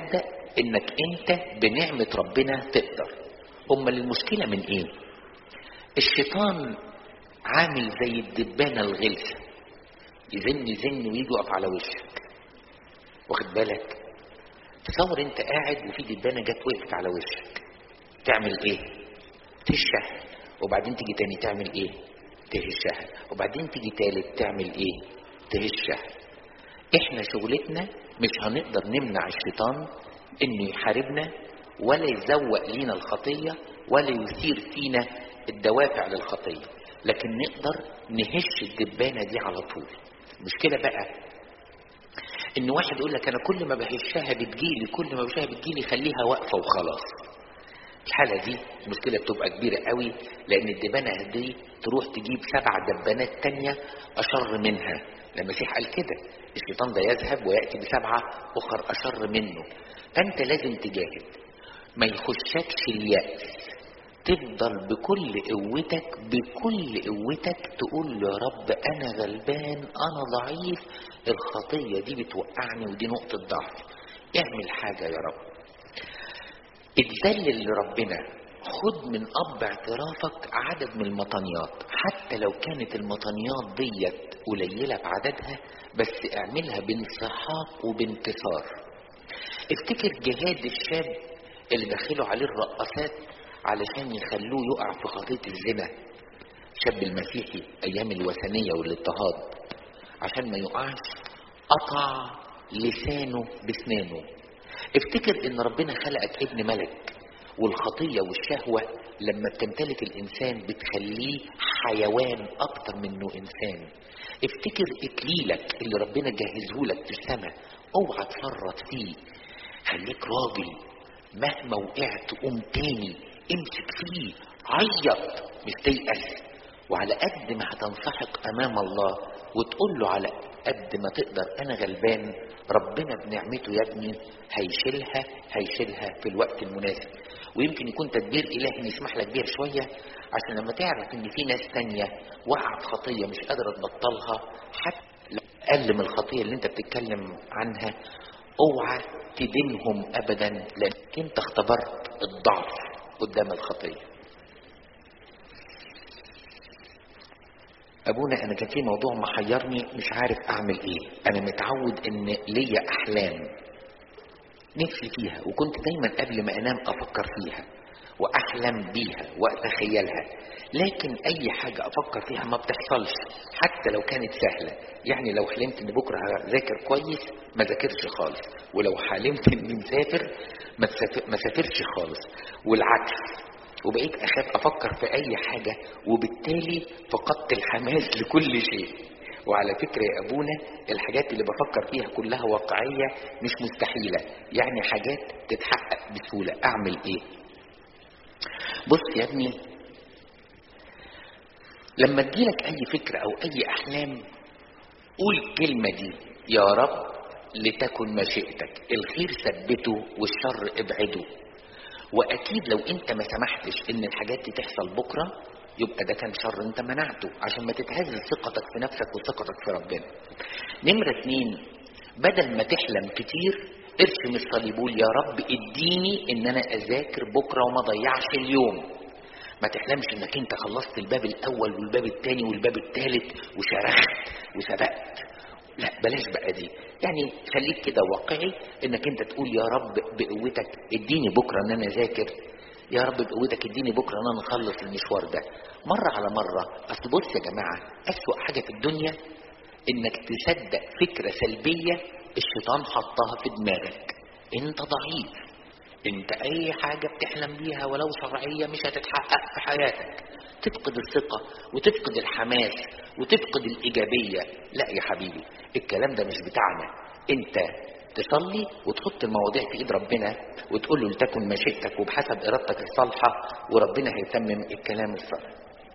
انك انت بنعمة ربنا تقدر. امال المشكلة من ايه؟ الشيطان عامل زي الدبانة الغلسة، يزن يزن ويجي يقف على وشك، واخد بالك؟ تصور انت قاعد وفي دبانة جت وقفت على وشك، تعمل ايه؟ تهشها، وبعدين تيجي تاني تعمل ايه؟ تهشها، وبعدين تيجي تالت تعمل ايه؟ تهشها. احنا شغلتنا مش هنقدر نمنع الشيطان انه يحاربنا ولا يزوق لينا الخطية ولا يثير فينا الدوافع للخطية، لكن نقدر نهش الدبانة دي على طول. المشكلة بقى ان واحد يقول لك انا كل ما بهشها بتجيلي، كل ما بهشها بتجيلي، خليها واقفة وخلاص. الحالة دي المشكلة بتبقى كبيرة قوي، لان الدبانة دي تروح تجيب 7 دبانات تانية اشر منها. المسيح قال كده، الشيطان ده يذهب ويأتي ب7 اخر اشر منه. فانت لازم تجاهد، ما يخشكش اليأس، تفضل بكل قوتك تقول يا رب انا غلبان، انا ضعيف، الخطية دي بتوقعني ودي نقطة ضعف، اعمل حاجة يا رب. اتذلل لربنا، خد من اب اعترافك عدد من المطانيات، حتى لو كانت المطانيات ديت قليلة بعددها، بس اعملها بانسحاق وبانكسار. افتكر جهاد الشاب اللي دخلوا عليه الرقصات علشان يخلوه يقع في خطية الزنا، شاب المسيحي ايام الوثنية والاضطهاد، عشان ما يقعش قطع لسانه بسنانه. افتكر ان ربنا خلقك ابن ملك، والخطية والشهوة لما بتمتلك الانسان بتخليه حيوان اكتر منه انسان. افتكر اكليلك اللي ربنا جهزهولك في السماء، اوعى تفرط فيه، خليك راجل، مهما وقعت قوم تاني، امسك فيه، عيط، مش تيأس. وعلى قد ما هتنسحق امام الله وتقول له على قد ما تقدر انا غلبان، ربنا بنعمته يا ابني هيشيلها في الوقت المناسب. ويمكن يكون تدبير الهي يسمح لك بيها شوية، عشان لما تعرف ان في ناس تانية وقعت خطية مش قادرة تبطلها، حتى لو اقل من الخطية اللي انت بتتكلم عنها، اوعى تدينهم ابدا، لانك انت اختبرت الضعف قدام الخطية. ابونا انا كان في موضوع محيرني مش عارف اعمل ايه، انا متعود ان ليا احلام نفسي فيها، وكنت دايما قبل ما انام افكر فيها واحلم بيها واتخيلها، لكن اي حاجة افكر فيها ما بتحصلش حتى لو كانت سهلة. يعني لو حلمت ان بكرة هذاكر كويس ما ذاكرش خالص، ولو حلمت اني مسافر ما سافرش خالص، والعكس. وبقيت اخاف افكر في اي حاجة، وبالتالي فقدت الحماس لكل شيء. وعلى فكرة يا ابونا الحاجات اللي بفكر فيها كلها واقعية مش مستحيلة، يعني حاجات تتحقق بسهولة. اعمل ايه؟ بص يا ابني، لما تجيلك اي فكرة او اي احلام، قول الكلمة دي: يا رب لتكن مشيئتك، الخير ثبته والشر ابعده. واكيد لو انت ما سمحتش ان الحاجات دي تحصل بكرة، يبقى ده كان شر انت منعته، عشان ما تتهز ثقتك في نفسك وثقتك في ربنا. نمرة 2، بدل ما تحلم كتير ارسم الصليب، قول يا رب اديني ان انا اذاكر بكرة وما ضيعش اليوم. ما تحلمش انك انت خلصت الباب الاول والباب الثاني والباب الثالث وشرخت وسبقت، لا بلاش بقى دي. يعني خليك كده واقعي، انك انت تقول يا رب بقوتك اديني بكرة ان انا اذاكر، يا رب بقوتك اديني بكرة ان انا اخلص المشوار ده مرة على مرة. اصل بص يا جماعة، اسوأ حاجة في الدنيا انك تصدق فكرة سلبية الشيطان حطها في دماغك. انت ضعيف، انت اي حاجة بتحلم بيها ولو شرعية مش هتتحقق في حياتك، تفقد الثقة وتفقد الحماس وتفقد الايجابية. لا يا حبيبي، الكلام ده مش بتاعنا. انت تصلي وتحط المواضيع في ايد ربنا وتقول له لتكن مشيئتك وبحسب ارادتك الصالحة، وربنا هيتمم الكلام الصالح.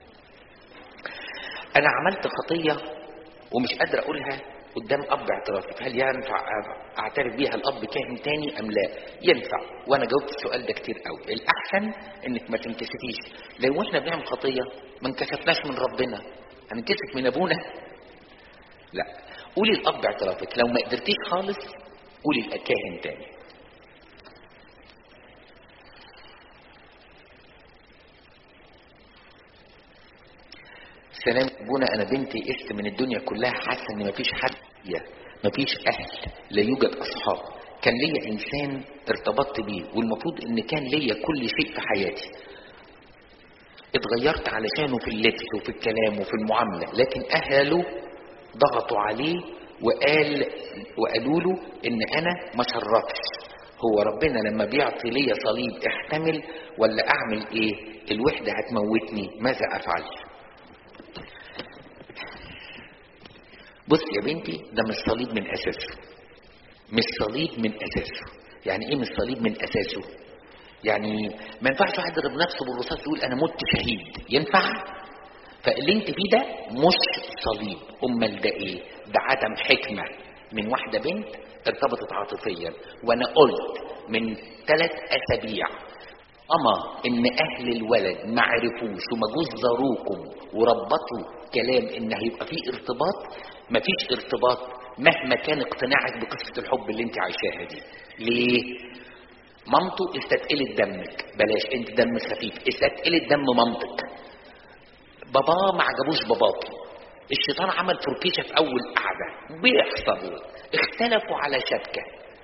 انا عملت خطية ومش قادر اقولها قدام اب اعترافي، هل ينفع اعترف بيها الاب كاهن تاني ام لا؟ ينفع، وانا جاوبت السؤال ده كتير قوي. الاحسن انك ما تنكسفيش. لو احنا بنعمل خطيه ما انكسفناش من ربنا، هننكسف من ابونا؟ لا، قولي الاب اعترافك. لو ما قدرتيش خالص قولي الكاهن تاني. سلام ابونا، انا بنتي قست من الدنيا كلها، حاسه ان مفيش حد، مفيش اهل، لا يوجد اصحاب. كان ليا انسان ارتبطت بيه والمفروض ان كان ليا كل شيء في حياتي، اتغيرت علشانه في اللبس وفي الكلام وفي المعامله، لكن اهله ضغطوا عليه وقالوا له ان انا ما شرطش. هو ربنا لما بيعطي ليا صليب احتمل ولا اعمل ايه؟ الوحده هتموتني، ماذا افعل؟ بص يا بنتي، ده مش صليب من اساسه، مش صليب من اساسه. يعني ايه مش صليب من اساسه؟ يعني ما ينفعش واحد يضرب نفسه بالرصاص يقول انا مت شهيد، ينفع؟ فاللي انت فيه ده مش صليب. امال ده ايه؟ ده عدم حكمه من واحده بنت ارتبطت عاطفيا. وانا قلت من 3 أسابيع اما ان اهل الولد ما عرفوش وما جوز زاروكم وربطوا كلام ان هيبقى فيه ارتباط. مفيش ارتباط مهما كان اقتناعك بقصه الحب اللي انت عايشاها دي. ليه؟ مامته استثقلت دمك، بلاش انت دم خفيف، استثقلت دم مامتك. بابا ما عجبوش باباكي، الشيطان عمل فركيشه في اول قعده، بيحصل. اختلفوا على شبكه،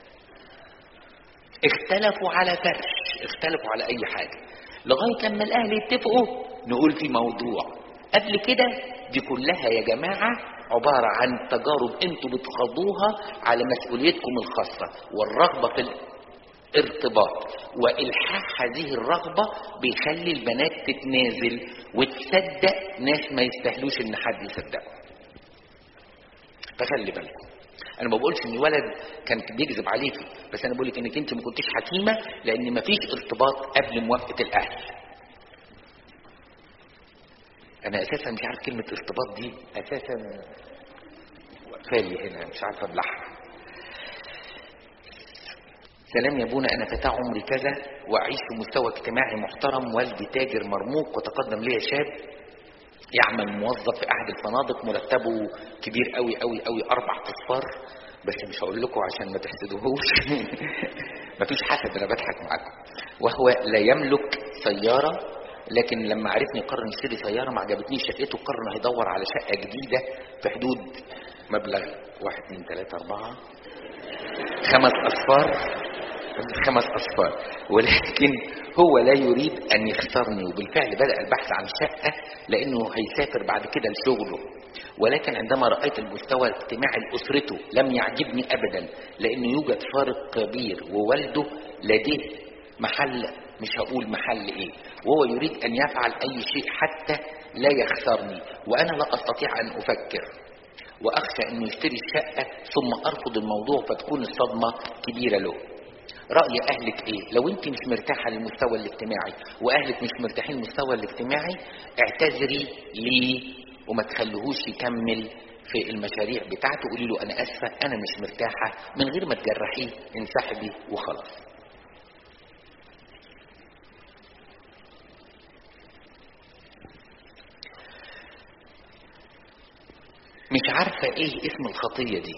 اختلفوا على فرش، اختلفوا على اي حاجه، لغايه لما الاهل يتفقوا نقول في موضوع. قبل كده دي كلها يا جماعه عباره عن تجارب انتوا بتخاضوها على مسؤوليتكم الخاصه، والرغبه في الارتباط والحاح هذه الرغبه بيخلي البنات تتنازل وتصدق ناس ما يستاهلوش ان حد يصدقهم. فخلي بالكم، انا ما بقولش ان الولد كان بيكذب عليكي، بس انا بقول لك انك انت ما كنتيش حكيمه، لان ما فيش ارتباط قبل موافقه الاهل. انا اساسا مش عارف كلمه ارتباط دي اساسا واقفالي هنا، مش عارف ابلعها. سلام يا ابونا، انا فتاة عمري كذا واعيش في مستوى اجتماعي محترم، والدي تاجر مرموق، وتقدم لي شاب يعمل موظف في احد الفنادق، مرتبه كبير قوي قوي قوي 4 أصفار، بس مش هقول لكم عشان ما تحسدوهوش. مفيش حسد، انا بضحك معاكم. وهو لا يملك سياره، لكن لما عرفني قرر يشتري سياره، ما عجبتنيش شقته، قرر هيدور على شقه جديده في حدود مبلغ 1 2 3 4 5 أصفار، 5 أصفار، ولكن هو لا يريد أن يخسرني. وبالفعل بدأ البحث عن شقة لأنه هيسافر بعد كده لشغله، ولكن عندما رأيت المستوى الاجتماعي لأسرته لم يعجبني أبدا، لأنه يوجد فارق كبير، ووالده لديه محل، مش هقول محل إيه، وهو يريد أن يفعل أي شيء حتى لا يخسرني، وأنا لا أستطيع أن أفكر، وأخشى أنه يشتري الشقة ثم أرفض الموضوع فتكون الصدمة كبيرة له. رأي أهلك إيه؟ لو أنت مش مرتاحة للمستوى الاجتماعي وأهلك مش مرتاحين للمستوى الاجتماعي، اعتذري ليه وما تخليهوش يكمل في المشاريع بتاعته. قولي له أنا أسفة، أنا مش مرتاحة، من غير ما تجرحيه، انسحبي وخلاص. مش عارفة إيه اسم الخطية دي.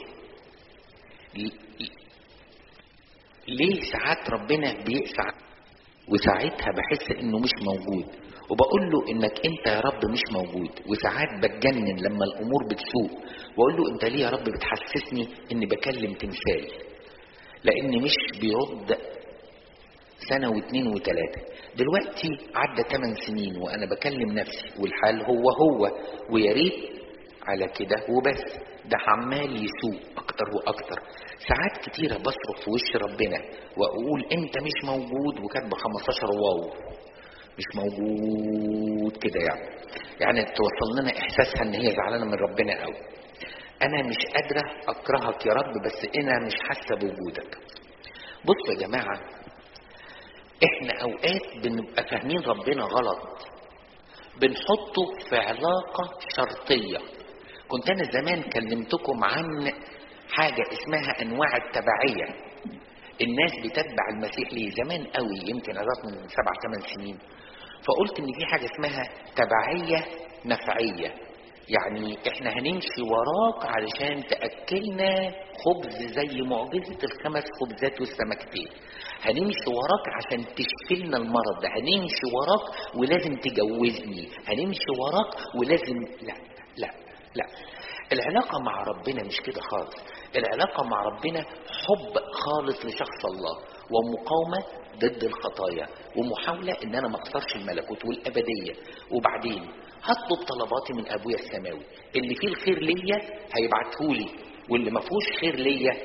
ليه ساعات ربنا بيقسى وساعتها بحس انه مش موجود، وبقول له انك انت يا رب مش موجود، وساعات بتجنن لما الامور بتسوء واقول له انت ليه يا رب بتحسسني اني بكلم تمثال، لان مش بيرد 1 و2 و3. دلوقتي عدى 8 سنين وانا بكلم نفسي والحال هو ويا ريت على كده وبس، ده عمال يسوء اكتر واكتر. ساعات كتيرة بصرخ في وش ربنا واقول انت مش موجود، وكاتبه 15 واو، مش موجود كده، يعني توصل لنا احساسها ان هي زعلانه من ربنا قوي. انا مش قادره اكرهك يا رب، بس انا مش حاسه بوجودك. بصوا يا جماعه، احنا اوقات بنبقى فاهمين ربنا غلط، بنحطه في علاقه شرطيه. كنت انا زمان كلمتكم عن حاجة اسمها انواع التبعية. الناس بتتبع المسيح ليه زمان قوي، يمكن عدد من 7-8 سنين، فقلت ان في حاجة اسمها تبعية نفعية. يعني احنا هنمشي وراك علشان تأكلنا خبز زي معجزة ال5 خبزات والسمكتين. هنمشي وراك عشان تشفلنا المرض ده. هنمشي وراك ولازم تجوزني. هنمشي وراك ولازم. لا لا لا، العلاقة مع ربنا مش كده خالص. العلاقة مع ربنا حب خالص لشخص الله، ومقاومة ضد الخطايا، ومحاولة ان انا ما اخسرش الملكوت والابدية. وبعدين هطلب طلباتي من ابويا السماوي، اللي فيه الخير ليا هيبعتهولي، واللي ما فيهوش خير ليا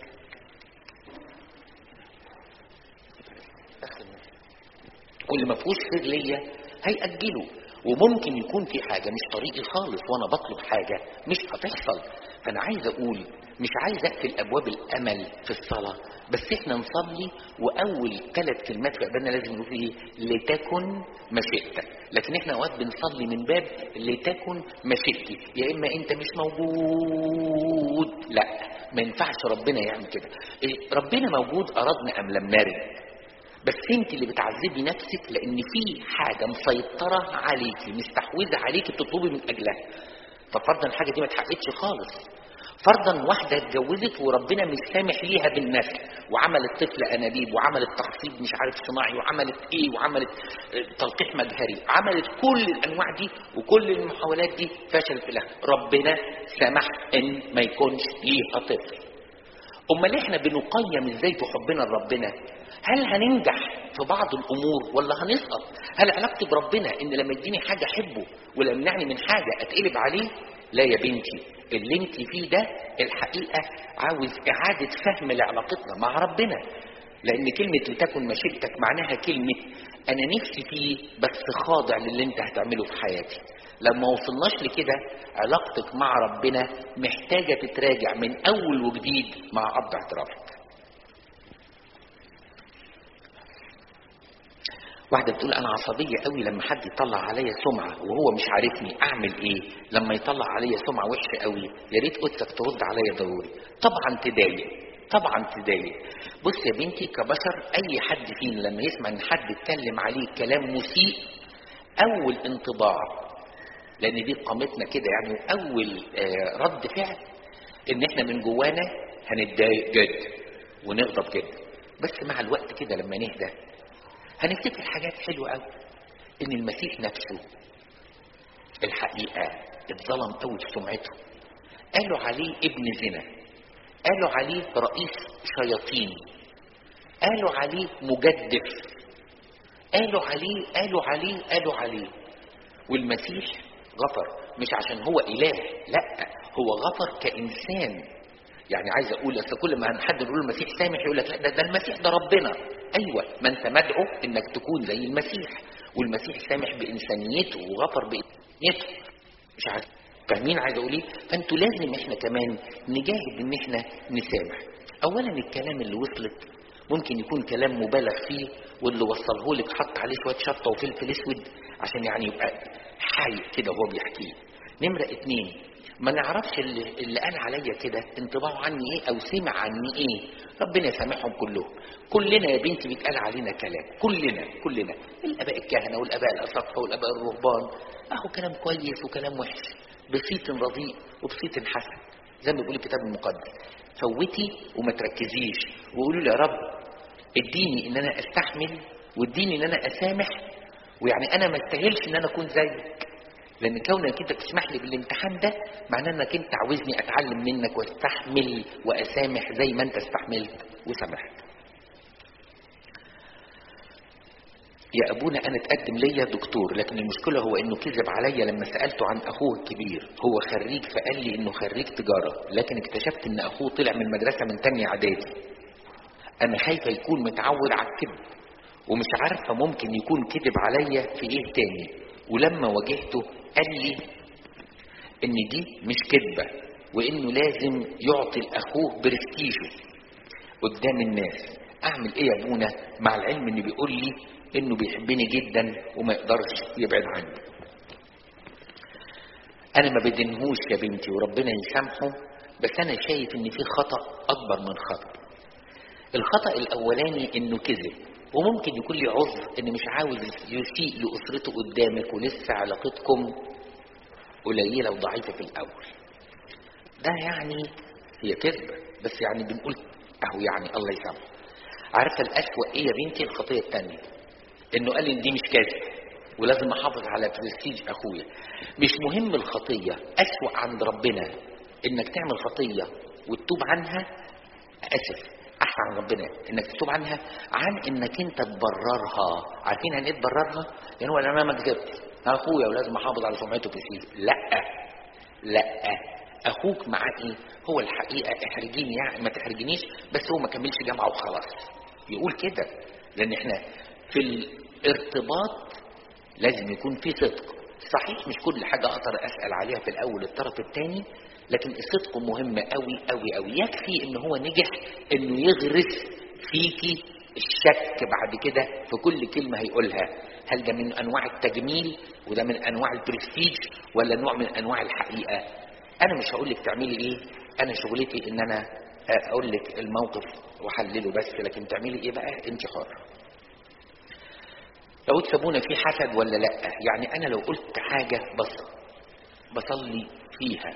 هيأجله. وممكن يكون في حاجة مش طريقي خالص وانا بطلب حاجة مش هتحصل. فانا عايز اقول مش عايز اقفل ابواب الامل في الصلاة، بس احنا نصلي واول 3 كلمات في قبلنا لازم نقول ايه؟ لتكن مشيئتك. لكن احنا اوقات بنصلي من باب لتكن مشيئتي، يا اما انت مش موجود. لا، ما ينفعش ربنا يعمل كده. ربنا موجود ارادنا ام لم نرد، بس انت اللي بتعذبي نفسك لان في حاجة مسيطرة عليكي مستحوذة عليكي بتطلبي من اجلها. ففرضا الحاجة دي ما اتحققتش خالص. فرضا واحدة اتجوزت وربنا مش سامح ليها بالنسل، وعملت طفل انابيب، وعملت تخصيب مش عارف صناعي، وعملت ايه، وعملت تلقيح مجهري، عملت كل الانواع دي وكل المحاولات دي فشلت في الاخر. ربنا سمح ان ما يكونش ليها طفل. امال احنا بنقيم ازاي في حبنا لربنا؟ هل هننجح في بعض الامور ولا هنسقط؟ هل علاقتي بربنا ان لما يديني حاجه احبه ولما يمنعني من حاجه اتقلب عليه؟ لا يا بنتي، اللي انت فيه ده الحقيقه عاوز اعاده فهم لعلاقتنا مع ربنا. لان كلمه لتكن مشيئتك معناها كلمه انا نفسي فيه بس خاضع للي انت هتعمله في حياتي. لما وصلناش لكده علاقتك مع ربنا محتاجه تتراجع من اول وجديد مع اب اعترافك. واحدة بتقول انا عصبية قوي لما حد يطلع عليا سمعة وهو مش عارفني، اعمل ايه لما يطلع عليا سمعة وحشة قوي؟ يا ريت قدسك ترد عليا ضروري. طبعا تضايق، طبعا تضايق. بص يا بنتي، كبشر اي حد فينا لما يسمع ان حد اتكلم عليه كلام مسيء، اول انطباع، لان دي قامتنا كده يعني، اول رد فعل ان احنا من جوانا هنتضايق جد ونغضب جد. بس مع الوقت كده لما نهدى هنفتكر حاجات حلوة قوي. ان المسيح نفسه الحقيقة اتظلم قوي في سمعته، قالوا عليه ابن زنا، قالوا عليه رئيس شياطين، قالوا عليه مجدف، قالوا عليه. والمسيح غفر مش عشان هو اله، لا، هو غفر كإنسان. يعني عايز اقول اصل كل ما حد يقول المسيح سامح يقول لك لا ده المسيح ده ربنا. ايوه، ما انت مدعو انك تكون زي المسيح، والمسيح سامح بانسانيته وغفر بانسانيته. مش عارف فاهمين عايز اقول ايه؟ فانتوا لازم احنا كمان نجاهد ان احنا نسامح. اولا الكلام اللي وصلت ممكن يكون كلام مبالغ فيه، واللي وصله لك حط عليه شويه شطه وفلفل اسود عشان يعني يبقى حي كده وهو بيحكيه. نمره 2، ما نعرفش اللي قال عليا كده انطباعه عني ايه او سمع عني ايه. ربنا يسامحهم كلهم. كلنا يا بنتي بيتقال علينا كلام، كلنا الاباء الكهنه والاباء الاساقفه والاباء الرهبان، اهو كلام كويس وكلام وحش، بصيت رديء وبصيت حسن زي ما بيقول الكتاب المقدس. فوتي وما تركزيش وقولوا لي يا رب اديني ان انا استحمل واديني ان انا اسامح، ويعني انا ما استاهلش ان انا اكون زيك، لان كونك انت تسمح لي بالامتحان ده معناه انك انت عاوزني اتعلم منك واستحمل واسامح زي ما انت استحملت وسامحت. يا ابونا انا اتقدم ليا دكتور، لكن المشكله هو انه كذب عليا لما سالته عن اخوه الكبير، هو خريج فقال لي انه خريج تجاره، لكن اكتشفت ان اخوه طلع من مدرسه من تانية اعدادي. انا خايفه يكون متعود على الكذب ومش عارفه ممكن يكون كذب عليا في ايه تاني. ولما واجهته قال لي ان دي مش كذبه، وانه لازم يعطي لاخوه برستيجه قدام الناس. اعمل ايه يا ابونا مع العلم انه بيقول لي انه بيحبني جدا وما يقدرش يبعد عني؟ انا ما بدنهوش يا بنتي وربنا يسامحه، بس انا شايف ان في خطأ اكبر من خطأ. الخطأ الاولاني انه كذب، وممكن يكون لي عذر ان مش عاوز يسيء لاسرته قدامك ولسه علاقتكم قليلة وضعيفة في الأول. ده يعني هي كذبة، بس يعني بنقول أهو يعني الله يسامحه. عارفة الأسوأ إيه يا بنتي؟ الخطية التانية، إنه قال إن دي مش كذب ولازم أحافظ على برستيج أخويا. مش مهم الخطية، أسوأ عند ربنا إنك تعمل خطية وتتوب عنها. أسف، أحسن عن ربنا إنك تتوب عنها عن إنك أنت تبررها. عارفين يعني إيه تبررها؟ يعني هو أنا ما كذبت أخويا ولازم أحافظ على سمعته في السيف. لا، اخوك معاه ايه؟ هو الحقيقه احرجيني يعني ما تحرجنيش، بس هو ما كملش جامعه وخلاص، يقول كده. لان احنا في الارتباط لازم يكون في صدق. صحيح مش كل حاجه اقدر اسال عليها في الاول الطرف الثاني، لكن الصدق مهم قوي قوي قوي. يكفي ان هو نجح انه يغرس فيكي الشك بعد كده في كل كلمه هيقولها. هل ده من انواع التجميل وده من انواع البرستيج ولا نوع من انواع الحقيقه؟ انا مش هقول لك تعملي ايه، انا شغلتي ان انا اقول لك الموقف واحلله بس، لكن تعملي ايه بقى انت حره. لو تسابونا في حسد ولا لا؟ يعني انا لو قلت حاجه بصلي فيها،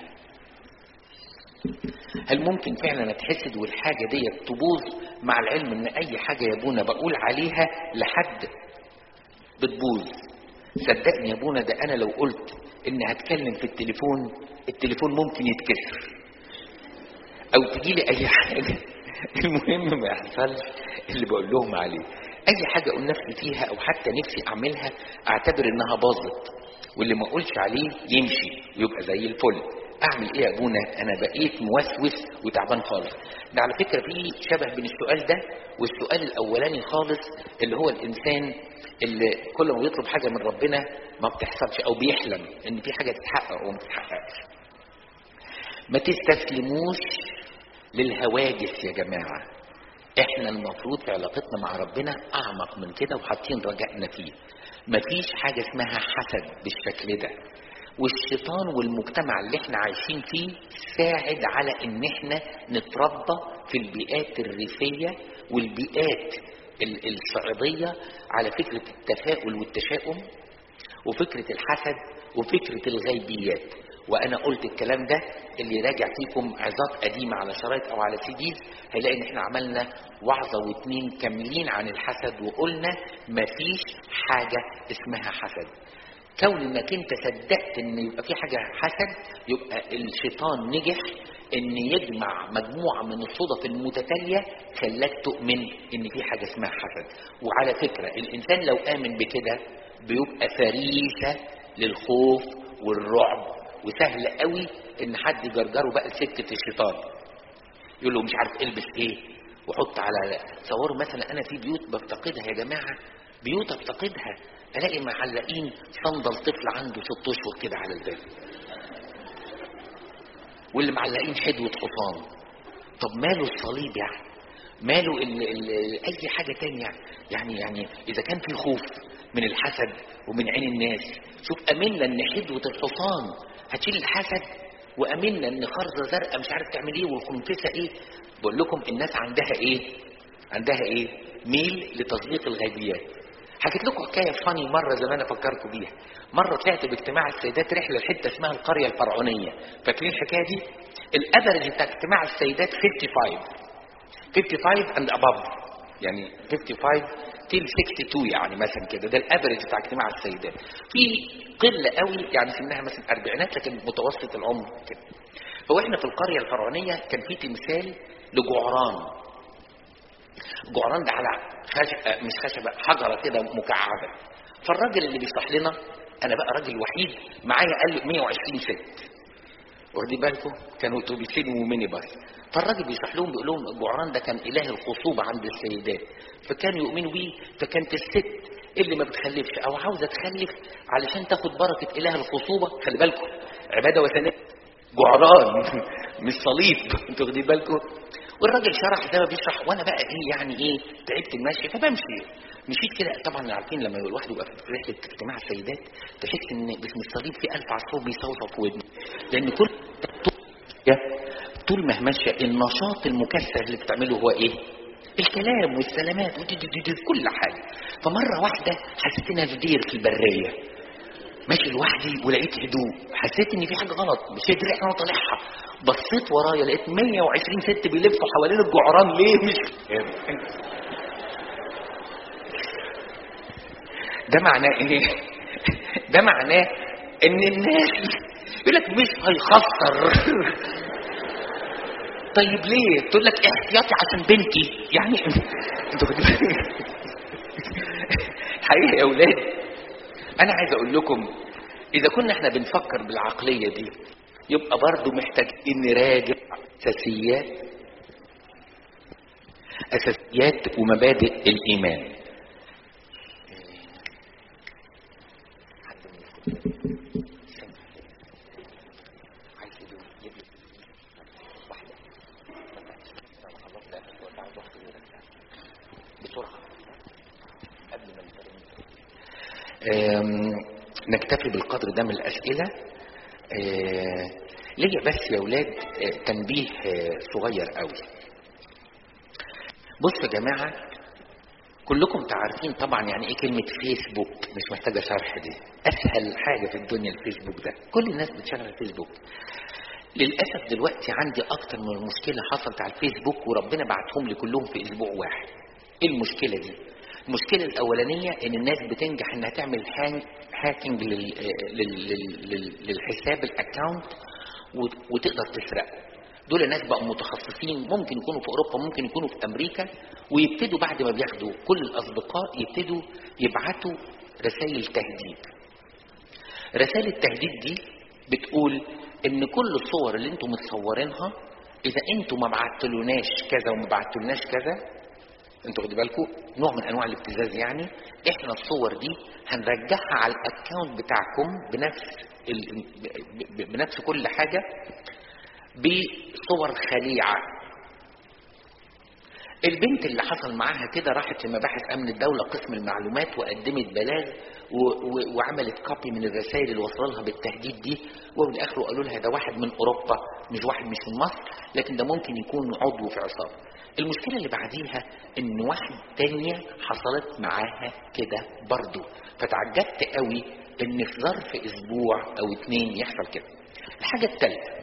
هل ممكن فعلا اتحسد والحاجه دي تبوظ؟ مع العلم ان اي حاجه يا ابونا بقول عليها لحد بتبوظ. صدقني يا ابونا، ده انا لو قلت اني هتكلم في التليفون ممكن يتكسر او تجيلي اي حاجه المهم ما يحصلش اللي بقول لهم عليه. اي حاجه اقول نفسي فيها او حتى نفسي اعملها اعتبر انها باظت، واللي ما اقولش عليه يمشي ويبقى زي الفل. اعمل ايه يا ابونا؟ انا بقيت موسوس وتعبان خالص. ده على فكره في شبه بين السؤال ده والسؤال الاولاني خالص، اللي هو الانسان اللي كل ما يطلب حاجه من ربنا ما بتحصلش او بيحلم ان في حاجه تتحقق وما تتحققش. ما تستسلموش للهواجس يا جماعه. احنا المفروض في علاقتنا مع ربنا اعمق من كده وحاطين رجائنا فيه. مفيش حاجه اسمها حسد بالشكل ده. والشيطان والمجتمع اللي احنا عايشين فيه ساعد على ان احنا نتربى في البيئات الريفيه والبيئات الصعيديه على فكره التفاؤل والتشاؤم وفكره الحسد وفكره الغيبيات. وانا قلت الكلام ده، اللي راجع فيكم عظات قديمه على شرايط او على سيديز هيلاقي ان احنا عملنا وعظه واتنين كاملين عن الحسد، وقلنا مفيش حاجه اسمها حسد. كون انك انت صدقت ان يبقى في حاجه حسد، يبقى الشيطان نجح ان يجمع مجموعه من الصدف المتتاليه خلاك تؤمن ان في حاجه اسمها حسد. وعلى فكره الانسان لو امن بكده بيبقى فريسه للخوف والرعب، وسهل قوي ان حد يجرجره بقى لسكه الشيطان، يقول له مش عارف البس ايه وحط على صوروا. مثلا انا في بيوت بفتقدها يا جماعه، بيوت افتقدها الاقي معلقين صندل طفل عنده 6 اشهر كده على الباب، واللي معلقين حدوه حصان. طب ماله الصليب يعني؟ ماله اي حاجه تانية يعني اذا كان في خوف من الحسد ومن عين الناس، شوف امنا ان حدوه الحصان هتشيل الحسد، وامنا ان خرزه زرقاء مش عارف تعمل ايه والخنفسه ايه. بقول لكم الناس عندها ايه ميل لتصديق الغيبيات. حكيت لكم حكايه فاني مره زمان افكركم بيها. مره طلعت باجتماع السيدات رحله لحته اسمها القريه الفرعونيه، فاكرين الحكايه دي؟ الافرج بتاع اجتماع السيدات 55 and above، يعني 55 till 62 يعني مثلا كده، ده الافرج بتاع اجتماع السيدات. في قله قوي يعني سنها مثلا 40 لكن متوسط العمر كده. فاحنا في القريه الفرعونيه كان في تمثال لجعران. جعران ده على مش خشبه، حجره كده مكعبه. فالراجل اللي بيشرح لنا، انا بقى راجل وحيد معايا، قال له 120 ست، واخدين بالكم؟ كانوا اتوبيسين وميني باص. فالراجل بيشرح لهم بيقول لهم الجعران ده كان اله الخصوبه عند السيدات، فكانوا يؤمنوا بيه. فكانت الست اللي ما بتخلفش او عاوزه تخلف علشان تاخد بركه اله الخصوبه، خلي بالكم عباده وثنيه، جعران مش صليب، انتوا واخدين بالكم؟ والراجل شرح زي ما بيشرح، وانا بقى يعني تعبت المشي فبمشي. مشيت كده. طبعا عارفين لما الواحد يبقى في رحله اجتماع السيدات تحس ان باسم الصليب في 1000 عصفور بيصوصوا في ودني، لان طول ما ماشيه النشاط المكثف اللي بتعمله هو ايه؟ الكلام والسلامات كل حاجه. فمره واحده حسيت انها في دير في البريه، ماشي لوحدي ولقيت هدوء، حسيت ان في حاجه غلط، مش قادر انا طالعها. بصيت ورايا لقيت 120 ست بيلفوا حوالين الجعران. ليه؟ مش ده معناه ايه؟ ده معناه ان الناس يقول لك مش هيخسر. طيب ليه؟ تقول لك احتياطي عشان بنتي. يعني انتوا حقيقي يا اولاد، انا عايز اقول لكم اذا كنا احنا بنفكر بالعقليه دي يبقى برضو محتاجين نراجع اساسيات ومبادئ الايمان. نكتفي بالقدر ده من الأسئلة. ليا بس يا أولاد تنبيه صغير قوي. بصوا يا جماعة، كلكم تعرفين طبعا يعني ايه كلمة فيسبوك، مش محتاجة شرح. دي أسهل حاجة في الدنيا الفيسبوك ده، كل الناس بتشغل الفيسبوك. للأسف دلوقتي عندي أكتر من مشكلة حصلت على الفيسبوك وربنا بعتهم لي كلهم في أسبوع واحد. ايه المشكلة دي؟ المشكلة الأولانية إن الناس بتنجح إنها تعمل هاكينج للحساب الأكاونت وتقدر تسرقه. دول ناس بقوا متخصصين، ممكن يكونوا في أوروبا، ممكن يكونوا في أمريكا، ويبتدوا بعد ما بياخدوا كل الأصدقاء يبتدوا يبعتوا رسائل تهديد. رسائل التهديد دي بتقول إن كل الصور اللي انتم متصورينها إذا انتم ما بعتلوناش كذا وما بعتلوناش كذا، انتوا خدوا بالكم نوع من انواع الابتزاز، يعني احنا الصور دي هنرجعها على الاكونت بتاعكم بنفس كل حاجه بصور خليعه. البنت اللي حصل معاها كده راحت لمباحث امن الدوله قسم المعلومات وقدمت بلاغ وعملت كوبي من الرسائل اللي وصل لها بالتهديد دي، وفي الاخر قالوا لها ده واحد من اوروبا، مش واحد مش من مصر، لكن ده ممكن يكون عضو في عصابه. المشكلة اللي بعديها ان واحد تانية حصلت معاها كده برضو، فتعجبت قوي ان في ظرف اسبوع او 2 يحصل كده. الحاجة الثالثة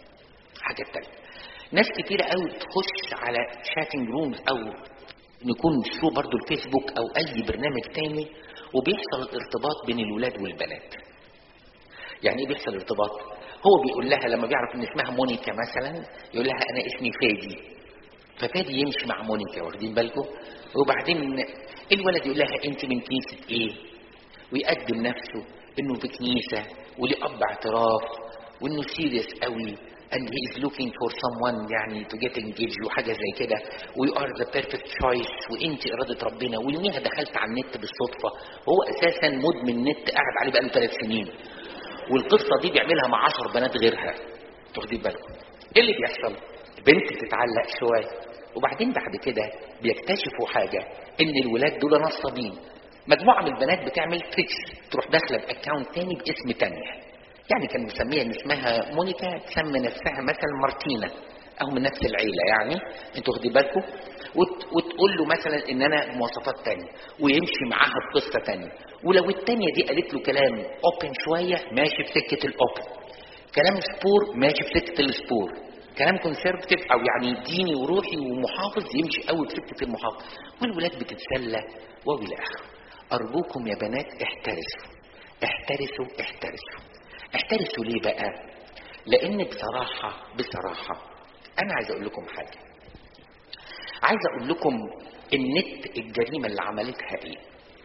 ناس كتيرة قوي تخش على شاتنج رومز او نكون شو برضو الفيسبوك او اي برنامج تاني، وبيحصل الارتباط بين الولاد والبنات. يعني ايه بيحصل ارتباط؟ هو بيقول لها لما بيعرف ان اسمها مونيكا مثلا يقول لها انا اسمي فادي، ففادي يمشي مع مونيكا، واخدين بالكم؟ وبعدين الولد يقول لها انت من كنيسه ايه، ويقدم نفسه انه في كنيسه وليه اب اعتراف وانه سيريس قوي and he is looking for someone يعني to get engaged وحاجه زي كده، و you are the perfect choice وانت اراده ربنا. ويوميها دخلت على النت بالصدفه، هو اساسا مدمن نت قاعد عليه بقاله 3 سنين، والقصه دي بيعملها مع 10 بنات غيرها، واخدين بالكم؟ ايه اللي بيحصل؟ بنت تتعلق شويه، وبعدين بعد كده بيكتشفوا حاجه ان الولاد دول نصابين. مجموعه من البنات بتعمل تريكس، تروح داخله باكونت تاني باسم تانية، يعني كان مسميها ان اسمها مونيكا تسمي نفسها مثلا مارتينا او من نفس العيله، يعني انتوا واخدين بالكم، وتقول له مثلا ان انا مواصفات تانية ويمشي معاها بقصه تانية. ولو التانية دي قالت له كلام اوبن شويه ماشي في سكه الاوبن، كلام سبور ماشي في سكه السبور، كلام كونسرفتيف او يعني ديني وروحي ومحافظ يمشي قوي في سكه المحافظ، والولاد بتتسلى والى اخره. ارجوكم يا بنات احترسوا احترسوا احترسوا احترسوا. ليه بقى؟ لان بصراحه انا عايز اقول لكم حاجه، عايز اقول لكم النت الجريمه اللي عملتها ايه.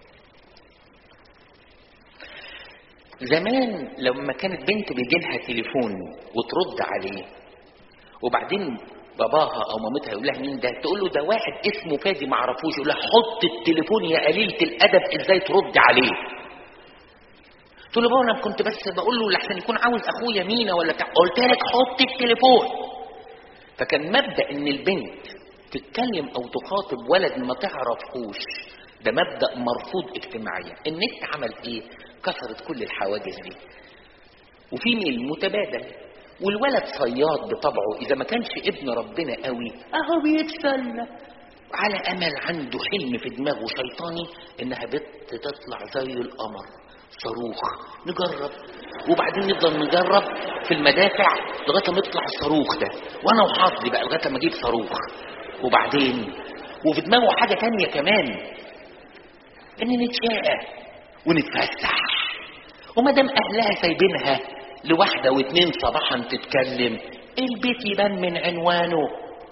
زمان لما كانت بنت بيجي لها تليفون وترد عليه، وبعدين باباها او مامتها يقول لها مين ده، تقول له ده واحد اسمه فادي ما اعرفوش، يقول لها حط التليفون يا قليله الادب، ازاي ترد عليه؟ تقول له بابا انا كنت بس بقول له لحسن يكون عاوز اخويا مينا ولا قلت لك حط التليفون. فكان مبدا ان البنت تتكلم او تخاطب ولد ما تعرفوش ده مبدا مرفوض اجتماعيا. النت عمل ايه؟ كسرت كل الحواجز دي، وفي ميل متبادل، والولد صياد بطبعه، اذا ما كانش ابن ربنا قوي اهو بيتسلى على امل، عنده حلم في دماغه شيطاني انها بنت تطلع زي القمر صاروخ، نجرب وبعدين نفضل نجرب في المدافع لغايه ما يطلع الصاروخ ده، وانا وحظي بقى لغايه ما اجيب صاروخ. وبعدين وفي دماغه حاجه تانية كمان، ان نتشاقى ونتفسح. وما دام اهلها سايبينها لواحده واتنين صباحا تتكلم، البيت يبان من عنوانه.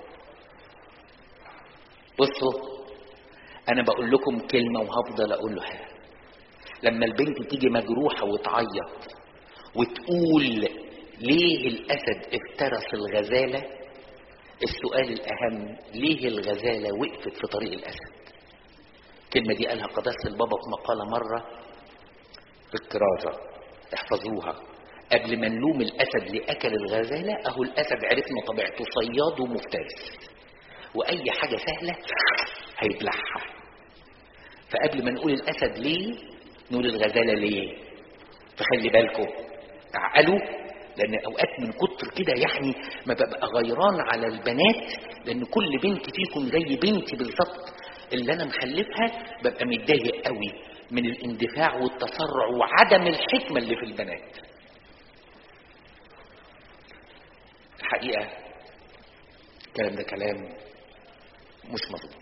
بصوا انا بقول لكم كلمه وهفضل اقولها، لما البنت تيجي مجروحه وتعيط وتقول ليه الاسد افترس الغزاله، السؤال الاهم ليه الغزاله وقفت في طريق الاسد. الكلمه دي قالها قداسه البابا في مقاله مره في الكرازه، احفظوها. قبل ما نلوم الاسد لاكل الغزاله، اهو الاسد عرفنا طبيعته صياد ومفترس، واي حاجه سهله هيبلعها. فقبل ما نقول الاسد ليه، نقول الغزاله ليه. فخلي بالكم تعقلوا، لان اوقات من كتر كده يعني ما ببقى غيران على البنات، لان كل بنت فيكم زي بنتي بالظبط اللي انا مخلفها، ببقى متضايق قوي من الاندفاع والتسرع وعدم الحكمه اللي في البنات. الحقيقه الكلام ده كلام مش مظبوط.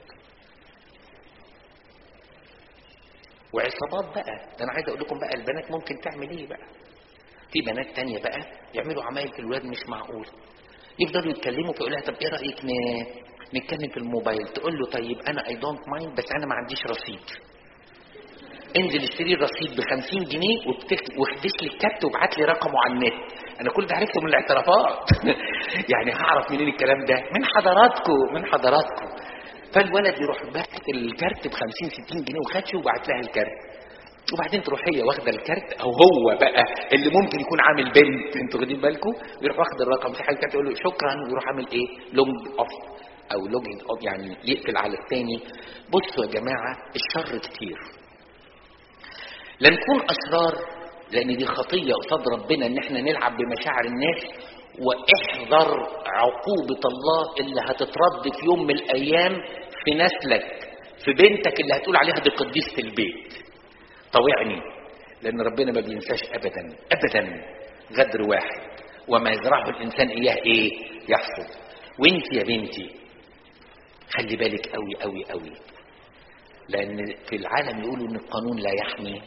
وعصابات بقى، ده انا عايز اقول لكم بقى البنات ممكن تعمل ايه بقى. في بنات تانية بقى يعملوا عمايل في الولاد مش معقول، يفضلوا يتكلموا فيقول لها طب ايه رايك نتكلم في الموبايل، تقول له طيب انا اي دونت مايند بس انا ما عنديش رصيد. انزل اشتري رصيد ب50 جنيه واخدش لي الكارت وابعت لي رقمه على النت. انا كل ده عرفته من الاعترافات. يعني هعرف منين الكلام ده؟ من حضراتكم. فالولد يروح باعت الكارت ب50-60 جنيه وخدش وبعت لها الكارت، وبعدين تروح هي واخده الكارت، او هو بقى اللي ممكن يكون عامل بنت، انتوا واخدين بالكم، يروح واخد الرقم في حاجه يقول له شكرا ويروح عامل ايه؟ لونج اوف او لوجين اوف، يعني يقفل على الثاني. بصوا يا جماعه الشر كتير، لا نكون اشرار لان دي خطيه قصاد ربنا ان احنا نلعب بمشاعر الناس. واحذر عقوبه الله اللي هتترد في يوم من الايام في نسلك، في بنتك اللي هتقول عليها دي قديسه البيت. طوعني، لان ربنا ما بينساش ابدا ابدا غدر واحد، وما يزرعه الانسان اياه ايه يحصد. وانت يا بنتي خلي بالك قوي قوي قوي، لان في العالم يقولوا ان القانون لا يحمي،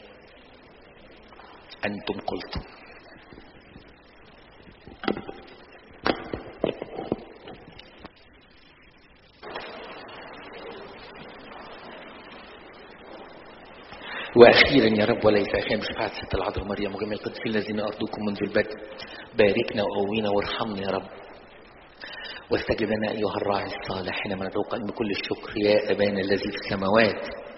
انتم قلتم. واخيرا يا رب وليس اخيرا بشفاعة ست العذراء مريم وجميع القديسين الذين ارجوكم منذ البدء، باركنا وقوينا وارحمنا يا رب، واستجب لنا ايها الراعي الصالح حينما ندعوك بكل الشكر يا ابانا الذي في السماوات.